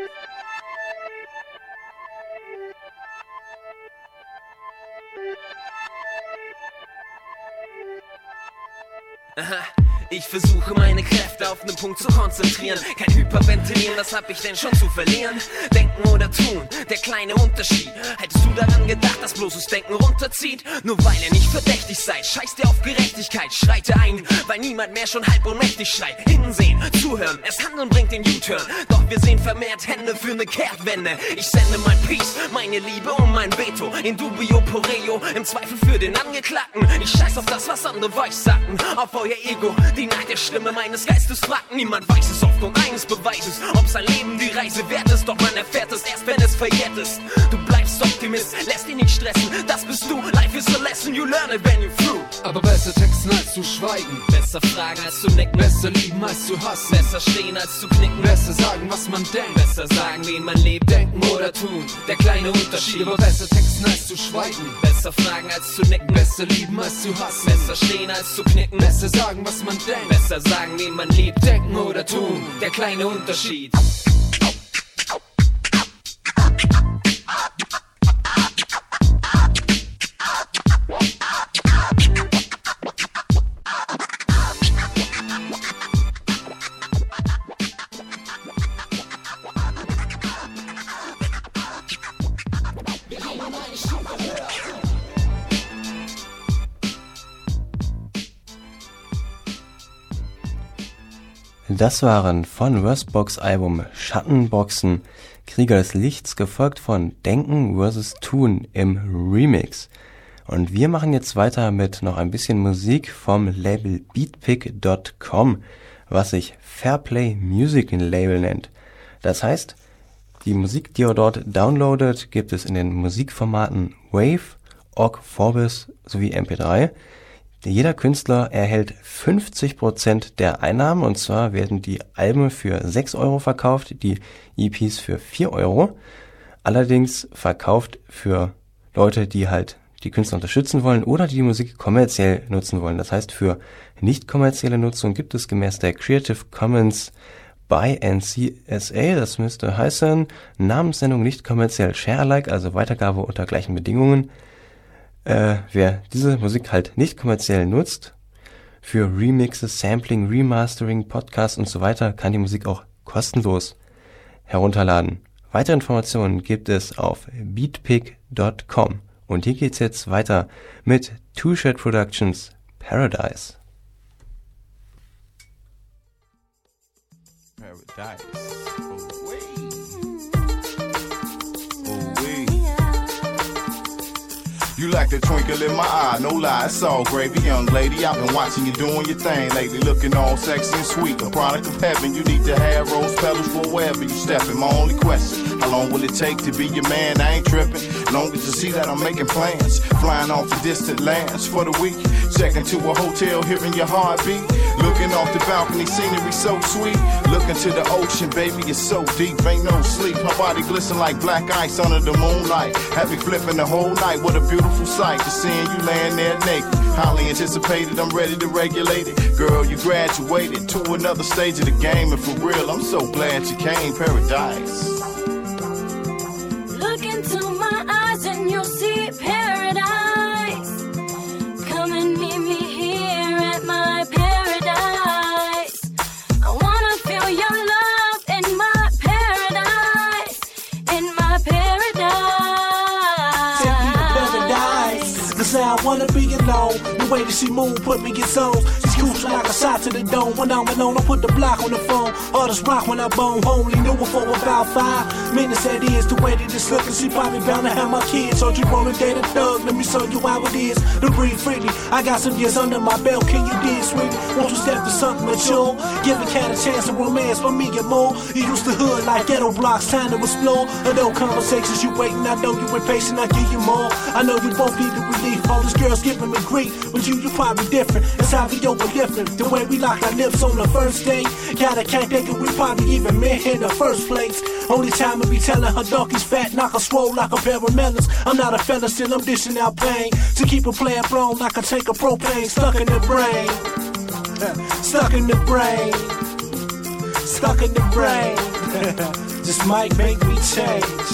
Aha. Ich versuche meine Kräfte auf einen Punkt zu konzentrieren. Kein Hyperventilieren, was hab ich denn schon zu verlieren? Denken oder tun, der kleine Unterschied. Hättest du daran gedacht, dass bloßes Denken runterzieht? Nur weil ihr nicht verdächtig seid, scheißt ihr auf Gerechtigkeit. Schreite ein, weil niemand mehr schon halb ohnmächtig schreit. Hinsehen, zuhören, es handeln bringt den U-Turn. Doch wir sehen vermehrt Hände für ne Kehrtwende. Ich sende mein Peace, meine Liebe und mein Veto. In dubio pro reo, im Zweifel für den Angeklagten. Ich scheiß auf das, was andere euch sagten, auf euer Ego. Die nach der Stimme meines Geistes fragt, niemand weiß es aufgrund eines Beweises, ob sein Leben die Reise wert ist, doch man erfährt es erst, wenn es verjährt ist. Du bleibst Optimist, lässt dich nicht stressen, das bist du, life is a lesson, you learn it when you're through. Aber besser texten als zu schweigen, besser fragen als zu nicken, besser lieben als zu hassen, besser stehen als zu knicken, besser sagen, was man denkt, besser sagen, wen man lebt, denken oder tun, der kleine Unterschied. Aber besser texten als zu schweigen, besser fragen als zu nicken, besser lieben als zu hassen, besser stehen als zu knicken, besser sagen, was man denkt, besser sagen, wen man liebt, denken oder tun, der kleine Unterschied. Das waren von Worstbox Album Schattenboxen Krieger des Lichts, gefolgt von Denken versus. Tun im Remix. Und wir machen jetzt weiter mit noch ein bisschen Musik vom Label beatpick Punkt com, was sich Fairplay Music Label nennt. Das heißt, die Musik, die ihr dort downloadet, gibt es in den Musikformaten Wave, O G, Vorbis sowie M P drei. Jeder Künstler erhält fünfzig Prozent der Einnahmen, und zwar werden die Alben für sechs Euro verkauft, die E Ps für vier Euro. Allerdings verkauft für Leute, die halt die Künstler unterstützen wollen oder die die Musik kommerziell nutzen wollen. Das heißt, für nicht kommerzielle Nutzung gibt es gemäß der Creative Commons by N C S A, das müsste heißen, Namenssendung nicht kommerziell Share Alike, also Weitergabe unter gleichen Bedingungen. Äh, wer diese Musik halt nicht kommerziell nutzt, für Remixes, Sampling, Remastering, Podcasts und so weiter, kann die Musik auch kostenlos herunterladen. Weitere Informationen gibt es auf beatpick Punkt com. Und hier geht's jetzt weiter mit Two Shot Productions Paradise. Paradise. You You like the twinkle in my eye, no lie, it's all gravy, young lady. I've been watching you doing your thing lately, looking all sexy and sweet. A product of heaven, you need to have rose petals for wherever you steppin'. My only question, how long will it take to be your man? I ain't trippin', long as you see that I'm making plans. Flying off to distant lands for the week. Checking to a hotel, hearing your heartbeat. Looking off the balcony, scenery so sweet. Looking to the ocean, baby, it's so deep. Ain't no sleep, my body glisten like black ice under the moonlight. Have me flipping the whole night, what a beautiful sight. To seeing you laying there naked, highly anticipated, I'm ready to regulate it. Girl, you graduated to another stage of the game. And for real, I'm so glad you came, paradise. Look into my eyes and you'll see paradise. Come and meet me here at my paradise. I wanna feel your love in my paradise. In my paradise. Take me to paradise, 'cause I wanna be alone. The way that she move put me in zone. She's crucial like a shot to the dome. When I'm alone, I put the block on the phone. All this rock when I bone home. Knew her for about five minutes. That is the way that it's looking. She probably bound to have my kids. So you wanna date a thug? Let me show you how it is to breathe freely. I got some years under my belt. Can you dig, sweetie? Won't you step to something mature? Give a cat a chance to romance for me and more. You used to hood like ghetto blocks. Time to explore. Adult conversations you waiting. I know you impatient. I give you more. I know you both need the relief. All these girls giving me grief. But you, you probably different. It's how we over different. The way we lock our lips on the first date. Gotta can't think that we probably even met in the first place. Only time I be telling her donkey's fat, knock her swole like a pair of melons. I'm not a fella, still I'm dishing out pain. To keep a player blown like I take a propane. Stuck in the brain. Stuck in the brain. Stuck in the brain. Just might make me change.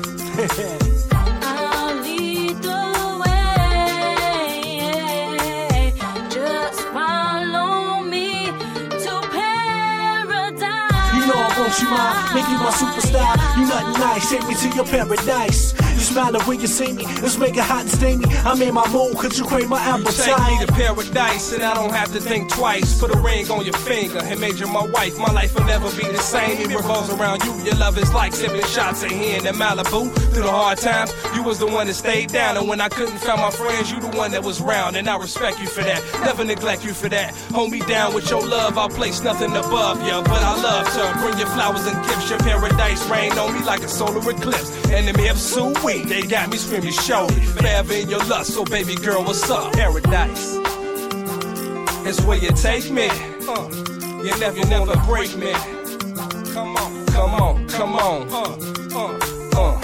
You mind, make you my superstar. You nothing nice, take me to your paradise. You smiling when you see me, let's make it hot and steamy. I'm in my mood, cause you crave my appetite. You take me to paradise, and I don't have to think twice. Put a ring on your finger and made you my wife. My life will never be the same, it revolves around you. Your love is like sipping shots of hen in Malibu. Through the hard times, you was the one that stayed down. And when I couldn't find my friends, you the one that was round. And I respect you for that, never neglect you for that. Hold me down with your love, I'll place nothing above you. But I love to bring your flowers and gifts, your paradise rain on me like a solar eclipse. Enemy of sweet, they got me screaming, show me. Forever in your lust, so baby girl, what's up? Paradise, it's where you take me. Uh, you never, you never break me. Come on, come on, come on. Uh, uh, uh.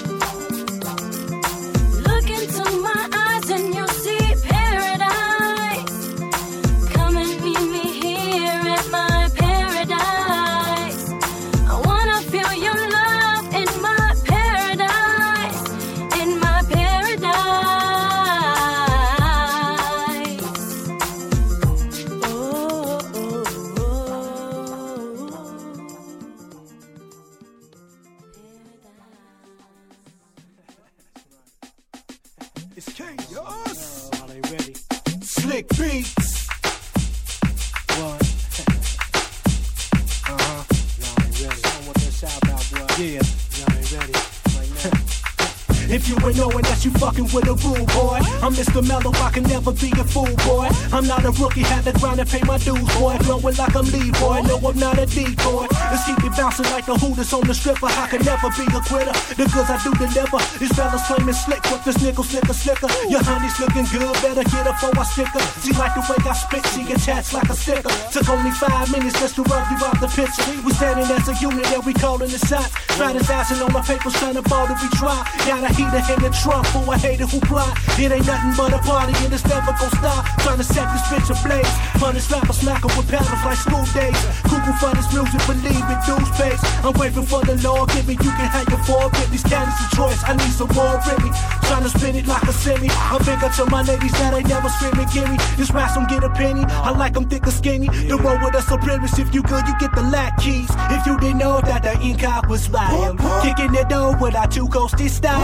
Look into my eyes and you'll see paradise. Come and meet me here at my paradise. I wanna feel your love in my paradise. In my paradise. Oh, oh, oh. It's chaos. Oh, are they ready? Slick beats. What? uh-huh. Y'all ain't ready. Show what that shout out, boy. Yeah. Y'all ain't ready. Right now. If you ain't knowing that you fucking with a rude boy, I'm Mister Mellow, I can never be a fool, boy. I'm not a rookie, had to grind and pay my dues, boy. Flowing like I'm Lee, boy. No, I'm not a decoy. Let's keep it bouncing like the Hooters on the stripper. I can never be a quitter. The goods I do deliver. These fellas claiming slick with this nickel, slicker, slicker. Your honey's looking good, better get her before I stick her. She like the way I spit, she attached like a sticker. Took only five minutes just to rub you out the picture. We standing as a unit and we calling the shots. Strategizing on my papers, trying to ball to be try. Got a heater in the trunk for a hater who plot. It ain't nothing but a party and it's never gon' stop. Trying to set this bitch ablaze. Punish rapper smacker with paddles like school days. Google for this music, believe it, do space. I'm waiting for the law, give me, you can have your four. Get these caddies a choice, I need some more really. Trying to spin it like a semi. I'm big up to my ladies that ain't never screaming, gimme. This rap don't get a penny, I like them thick or skinny. The road with us so privileged, if you good, you get the lack keys. If you didn't know that the ink out was wild. Kicking the door with our two coasty style.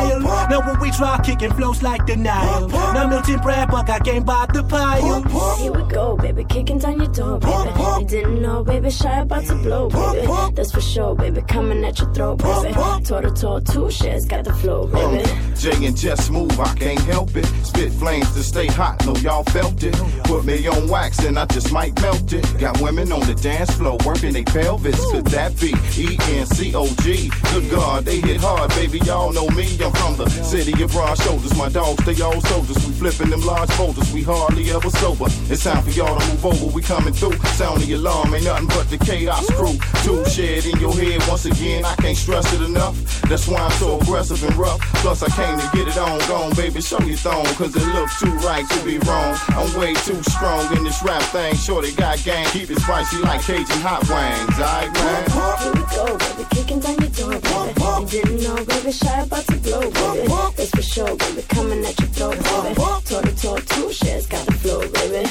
Now when we try kicking flows like the Nile. Now Milton Bradbury got game by the pile. Here we go, baby, kicking down your door, baby. You didn't know, baby, shy about to blow, baby. That's for sure, baby, coming at your throat, baby. Toe to toe, two shares, got the flow, baby. Jay and Jess move, I can't help it. Spit flames to stay hot, know y'all felt it. Put me on wax and I just might melt it. Got women on the dance floor working they pelvis. Could that be E N C O G? Good God, they hit hard, baby, y'all know me. I'm from the city of broad shoulders. My dogs, they all soldiers. We flipping them large boulders. We hardly ever sober. It's time for y'all to move over. We coming through. Sound the alarm, ain't nothing but the chaos crew. Two shared in your head once again. I can't stress it enough. That's why I'm so aggressive and rough. Plus I came to get it on. Gone, baby, show your thong. Cause it looks too right to be wrong. I'm way too strong in this rap thing. Sure they got gang. Keep it spicy like Cajun hot wings. Alright, man. Here we go, baby, kicking down your door, baby. You didn't know, baby, shy about to blow, baby. That's for sure, baby, coming at your throat, baby. Toe to toe, two shares, got the flow, baby.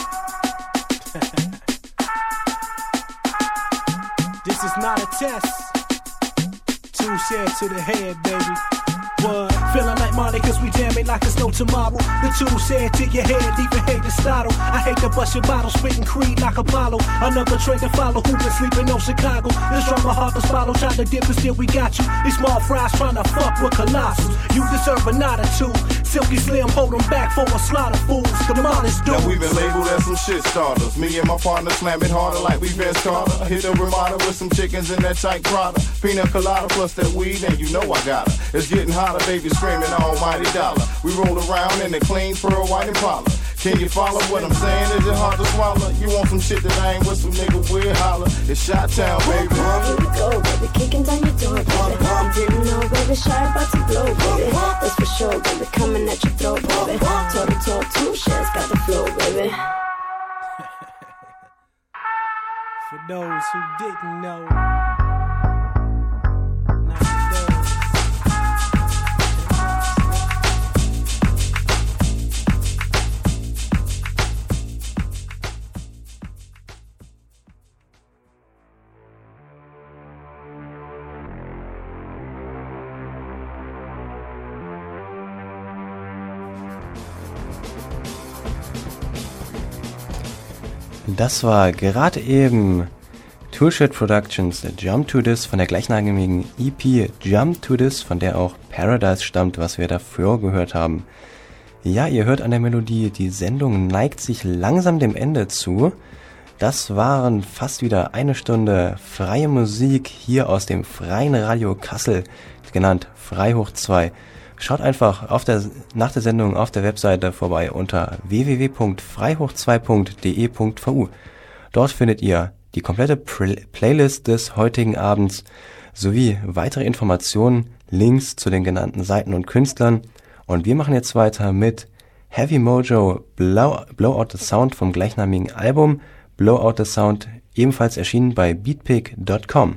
This is not a test. Two shares to the head, baby. What? Feeling like Monty cause we jam it like there's no tomorrow. The two said to your head, even hate the startle. I hate to bust your bottle, spitting creed like Apollo. Another train to follow, who been sleeping on Chicago. This drama hard to swallow, trying to dip and still we got you. These small fries trying to fuck with colossals. You deserve a nod or two. Silky Slim hold them back for a slaughter fools. Demolish dudes. Now we been labeled as some shit starters. Me and my partner slam it harder like we Vince Carter. Hit a Ramada with some chickens in that tight Prada. Pina colada plus that weed and you know I got her. It's getting hotter, baby, screaming almighty dollar. We roll around in a clean pearl white Impala. Can you follow what I'm saying? Is it hard to swallow? You want some shit that I ain't with some nigga weird holler. It's Shot Town, baby. Here we go, baby, kicking down your door, baby. You didn't know, baby, shy about to blow, baby. That's for sure, baby, coming at your throat, baby. Toe to toe, two shares, got the flow, baby. For those who didn't know. Das war gerade eben Toolshed Productions Jump to This von der gleichnamigen E P Jump to This, von der auch Paradise stammt, was wir davor gehört haben. Ja, ihr hört an der Melodie, die Sendung neigt sich langsam dem Ende zu. Das waren fast wieder eine Stunde freie Musik hier aus dem Freien Radio Kassel, genannt Frei hoch zwei. Schaut einfach auf der, nach der Sendung auf der Webseite vorbei unter w w w punkt frei hoch zwei punkt d e punkt v u. Dort findet ihr die komplette Pre- Playlist des heutigen Abends sowie weitere Informationen, Links zu den genannten Seiten und Künstlern. Und wir machen jetzt weiter mit Heavy Mojo Blow, Blow Out the Sound vom gleichnamigen Album Blow Out the Sound, ebenfalls erschienen bei beatpik punkt com.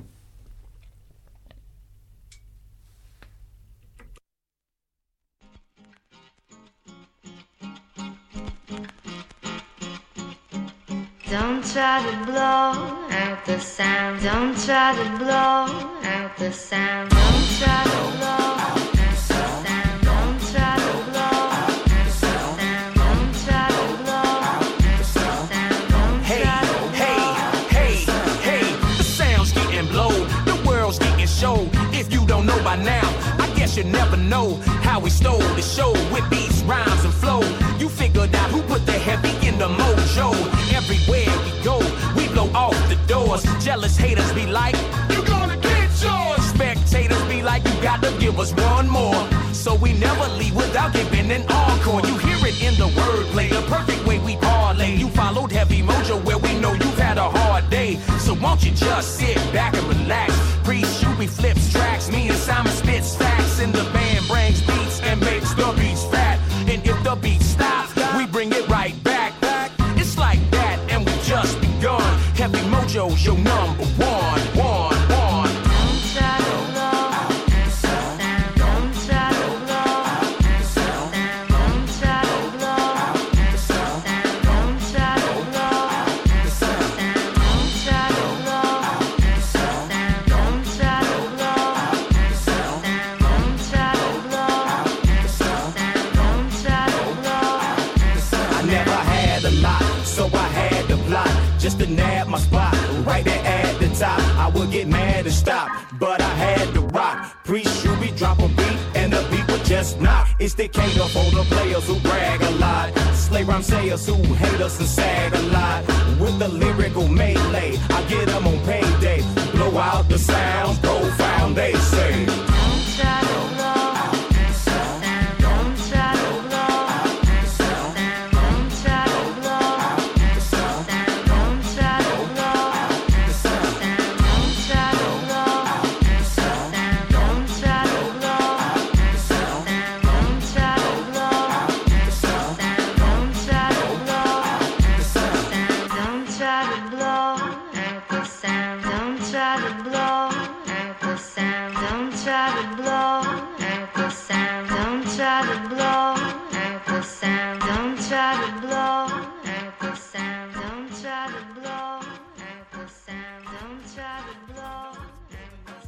Don't try to blow out the sound. Don't try to blow out the sound. Don't try to blow out the sound. Don't try to blow out the sound. Don't try to blow out the sound. Don't Hey, try to hey, hey, hey, the sound's getting blowed, the world's getting showed. If you don't know by now, I guess you never know how we stole the show with beats, rhymes, and flow. You figured out who put the heavy in the mojo. Everywhere we go, we blow off the doors. Jealous haters be like, you gonna get yours. Spectators be like, you gotta give us one more. So we never leave without giving an encore. You hear it in the wordplay, the perfect way we parlay. You followed Heavy Mojo where we know you've had a hard day. So won't you just sit back and relax? Pre-shoot me flips tracks, me and Simon spits facts. And the band brings beats and makes the beats fat. And if the beat stops, we bring it right back. It's like that and we just begun. Heavy Mojo's your number one, one, one. Don't try to blow out the sound. Don't try to blow out the sound. Don't try to blow out the sound. Don't try to blow out the sound. Don't try to blow out the sound. Don't try to blow out the sound. Don't try to blow out just to nab my spot. Right there at the top, I would get mad and stop, but I had to rock. Priest Shooby drop a beat, and the beat would just knock. It's the cater for the players who brag a lot. Slay rhyme sayers who hate us and sag a lot. With the lyrical melee, I get them on payday. Blow out the sounds, profound, they say. Don't try to blow out the sound. Don't try to blow out the sound. Don't try to blow out the sound. Don't try to blow out the sound. Don't try to blow out the sound. Don't try to blow out the sound. Don't try to blow out the sound. Don't try to blow out the sound. Don't try to blow out the sound. Don't try to blow out the sound. Don't try to blow out the sound. Don't try to blow out the sound. Don't try to blow out the sound. Don't try to blow out the sound. Don't try to blow out the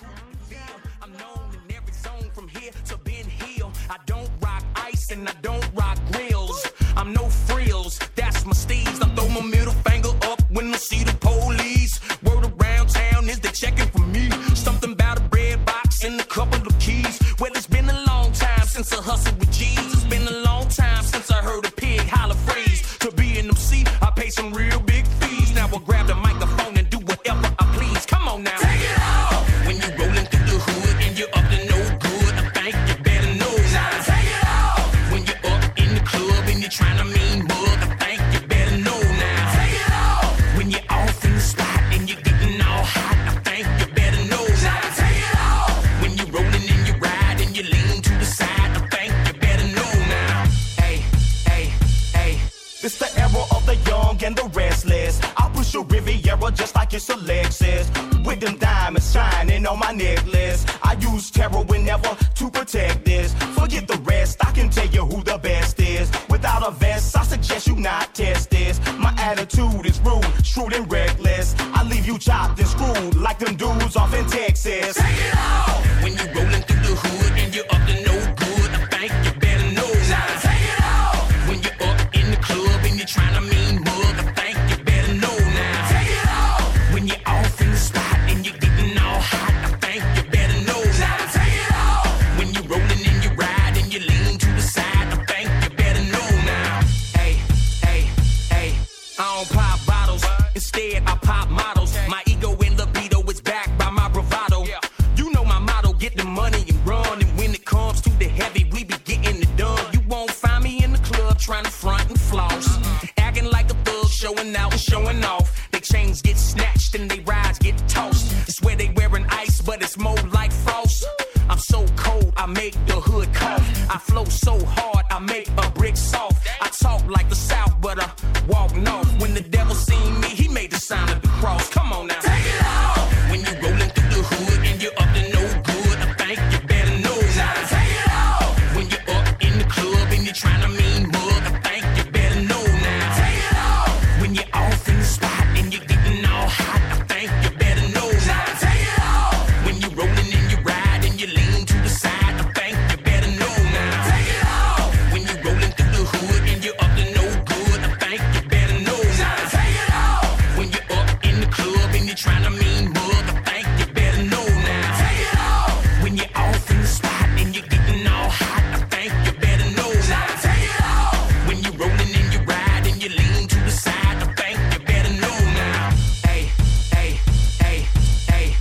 sound. I'm known in every zone from here to Ben Hill. I don't rock ice and I don't rock grills. I'm no frills, that's my steez. I throw my middle finger up when I see the police. Word around town is they checking for me. Something about a bread box and a couple of keys. Well, it's been a long time since I hustled with G's. It's been a long time since I heard a pig holler phrase. To be an M C, I pay some real big fees. Now I'll grab the microphone and do whatever I please. Come on now. Take it off! When you rolling through the hood and you're up to no good, I think you better know now. Take it off! When you're up in the club and you're trying to mean mug, I think you better know now. Take it off! When you're off in the spot and you're getting all hot, I think you better know now. Take it off! When you're rolling and you ride and you lean to the side, I think you better know now. Hey, hey, hey. It's the era of the young and the restless. I push a Riviera just like it's a Lexus. With them diamonds shining on my necklace. I use terror whenever to protect this. Forget the rest, I can tell you who the best is. Without a vest, I suggest you not test this. My attitude is rude, shrewd and reckless. I leave you chopped and screwed like them dudes off in Texas. Take it off! When you rolling through the hood and you're up to no good, I think you better know now. Take it off! When you're up in the club and you're trying to mean mug, I think you better know now. Take it off! When you're off in the spot and you're getting all hot, I think you better know now. Take it off! When you're rolling and you ride and you lean to the side, I think you better know now. Hey, hey, hey. I don't pop bottles, instead I pop models. My ego and libido is backed by my bravado. You know my motto, get the money and run. And when it comes to the heavy, we be getting it done. You won't find me in the club trying to front and floss. Acting like a thug, showing out and showing off. They chains get snatched and they rides get tossed. It's where they wearing ice, but it's more like frost. I'm so cold, I make the hood cough. I flow so hard, I make a brick soft. I talk like the South, but I walk north. When the devil seen me, he made the sign of the cross. Come on now. Take it off! When you rolling through the hood and you're up to no good, I think you better know now. Take it off! When you're up in the club and you're trying to mean mug, I think you better know now. Take it off! When you're off in the spot and you're getting all hot, I think you better know now. Take it off! When you're rolling and you ride and you lean to the side, I think you better know now. Take it off! When you're rolling through the hood and you're up to no good, I think you better know now. Take it off! When you're up in the club and you're trying to mean mug, I think you better know now. Take it off! When you're off in the spot and you're getting all hot, I think you better know now. Take it off! When you're rolling and you ride and you lean to the side, I think you better know now. Hey, hey, hey, hey.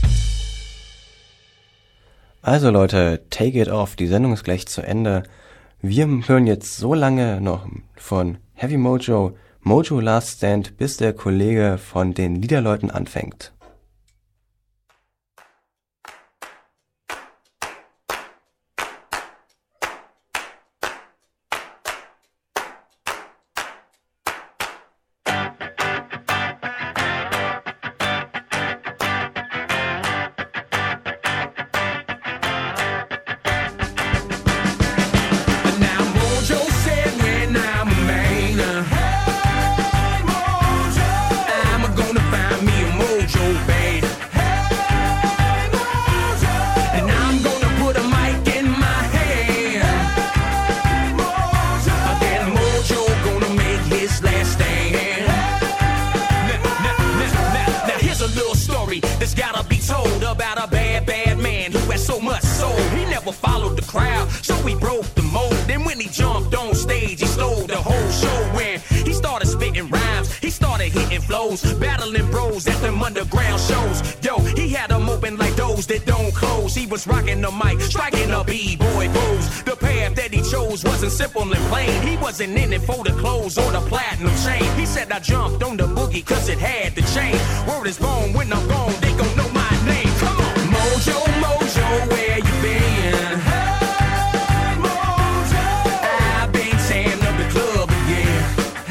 Also Leute, take it off, die Sendung ist gleich zu Ende. Wir hören jetzt so lange noch von Heavy Mojo, Mojo Last Stand, bis der Kollege von den Liederleuten anfängt. Now Mojo said when I'm a man, hey Mojo, I'm gonna find me a Mojo story that's gotta be told about a bad, bad man who had so much soul. He never followed the crowd, so he broke the mold. Then when he jumped on stage, he stole the whole show. When he started spitting rhymes, he started hitting flows, battling bros at them underground shows. Yo, he had them open like those that don't close. He was rocking the mic, striking a b-boy pose. The path that he chose wasn't simple and plain. He wasn't in it for the clothes or the platinum chain. He said I jumped on the boogie cause it had the chain. Word is born, when I'm gone, they gon' know my name. Come on, Mojo, Mojo, where you been? Hey, Mojo, I've been tearing up the club again.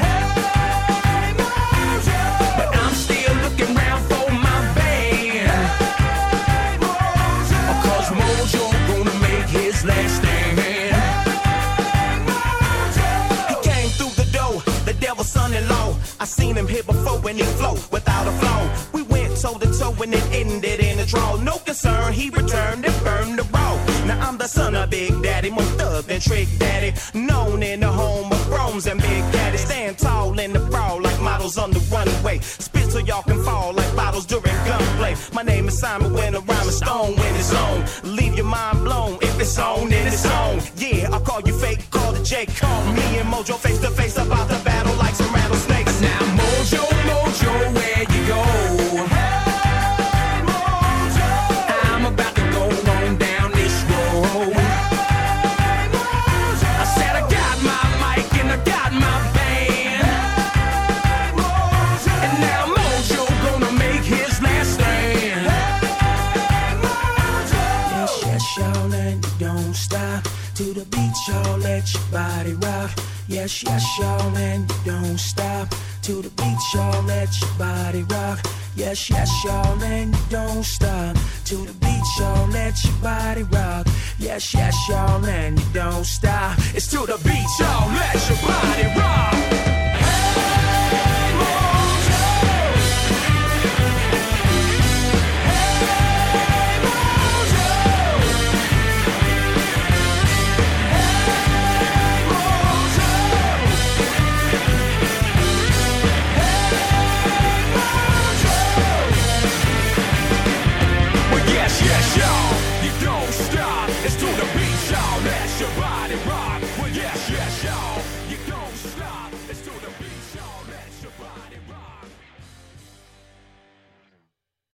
Hey, Mojo, but I'm still looking round for my band. Hey, Mojo, cause Mojo gonna make his last stand. Hey, Mojo, he came through the door, the devil's son-in-law. I seen him here before when he flow without a flaw. We went toe to toe and it ended in a draw. No concern, he returned and burned the raw. Now I'm the son of Big Daddy, more thug than Trick Daddy. Known in the home of Rome's and Big Daddy. Stand tall in the brawl like models on the runway. Spit so y'all can fall like bottles during gunplay. My name is Simon when a rhyme is stone when it's on. Leave your mind blown if it's on and it's on. Yeah, I'll call you fake, call the J. Call me and Mojo face to face about to battle like some rattlesnakes. Now Mojo, Mojo, where you go? Hey, Mojo, I'm about to go on down this road. Hey, Mojo, I said I got my mic and I got my band. Hey, Mojo, and now Mojo gonna make his last stand. Hey, Mojo, yes, yes, y'all, and you don't stop. To the beat, y'all, let your body rock. Yes, yes, y'all, and you don't stop. To the beat, y'all, let your body rock. Yes, yes, y'all, and you don't stop. To the beat, y'all, let your body rock. Yes, yes, y'all, and you don't stop. It's to the beat, y'all, let your body rock.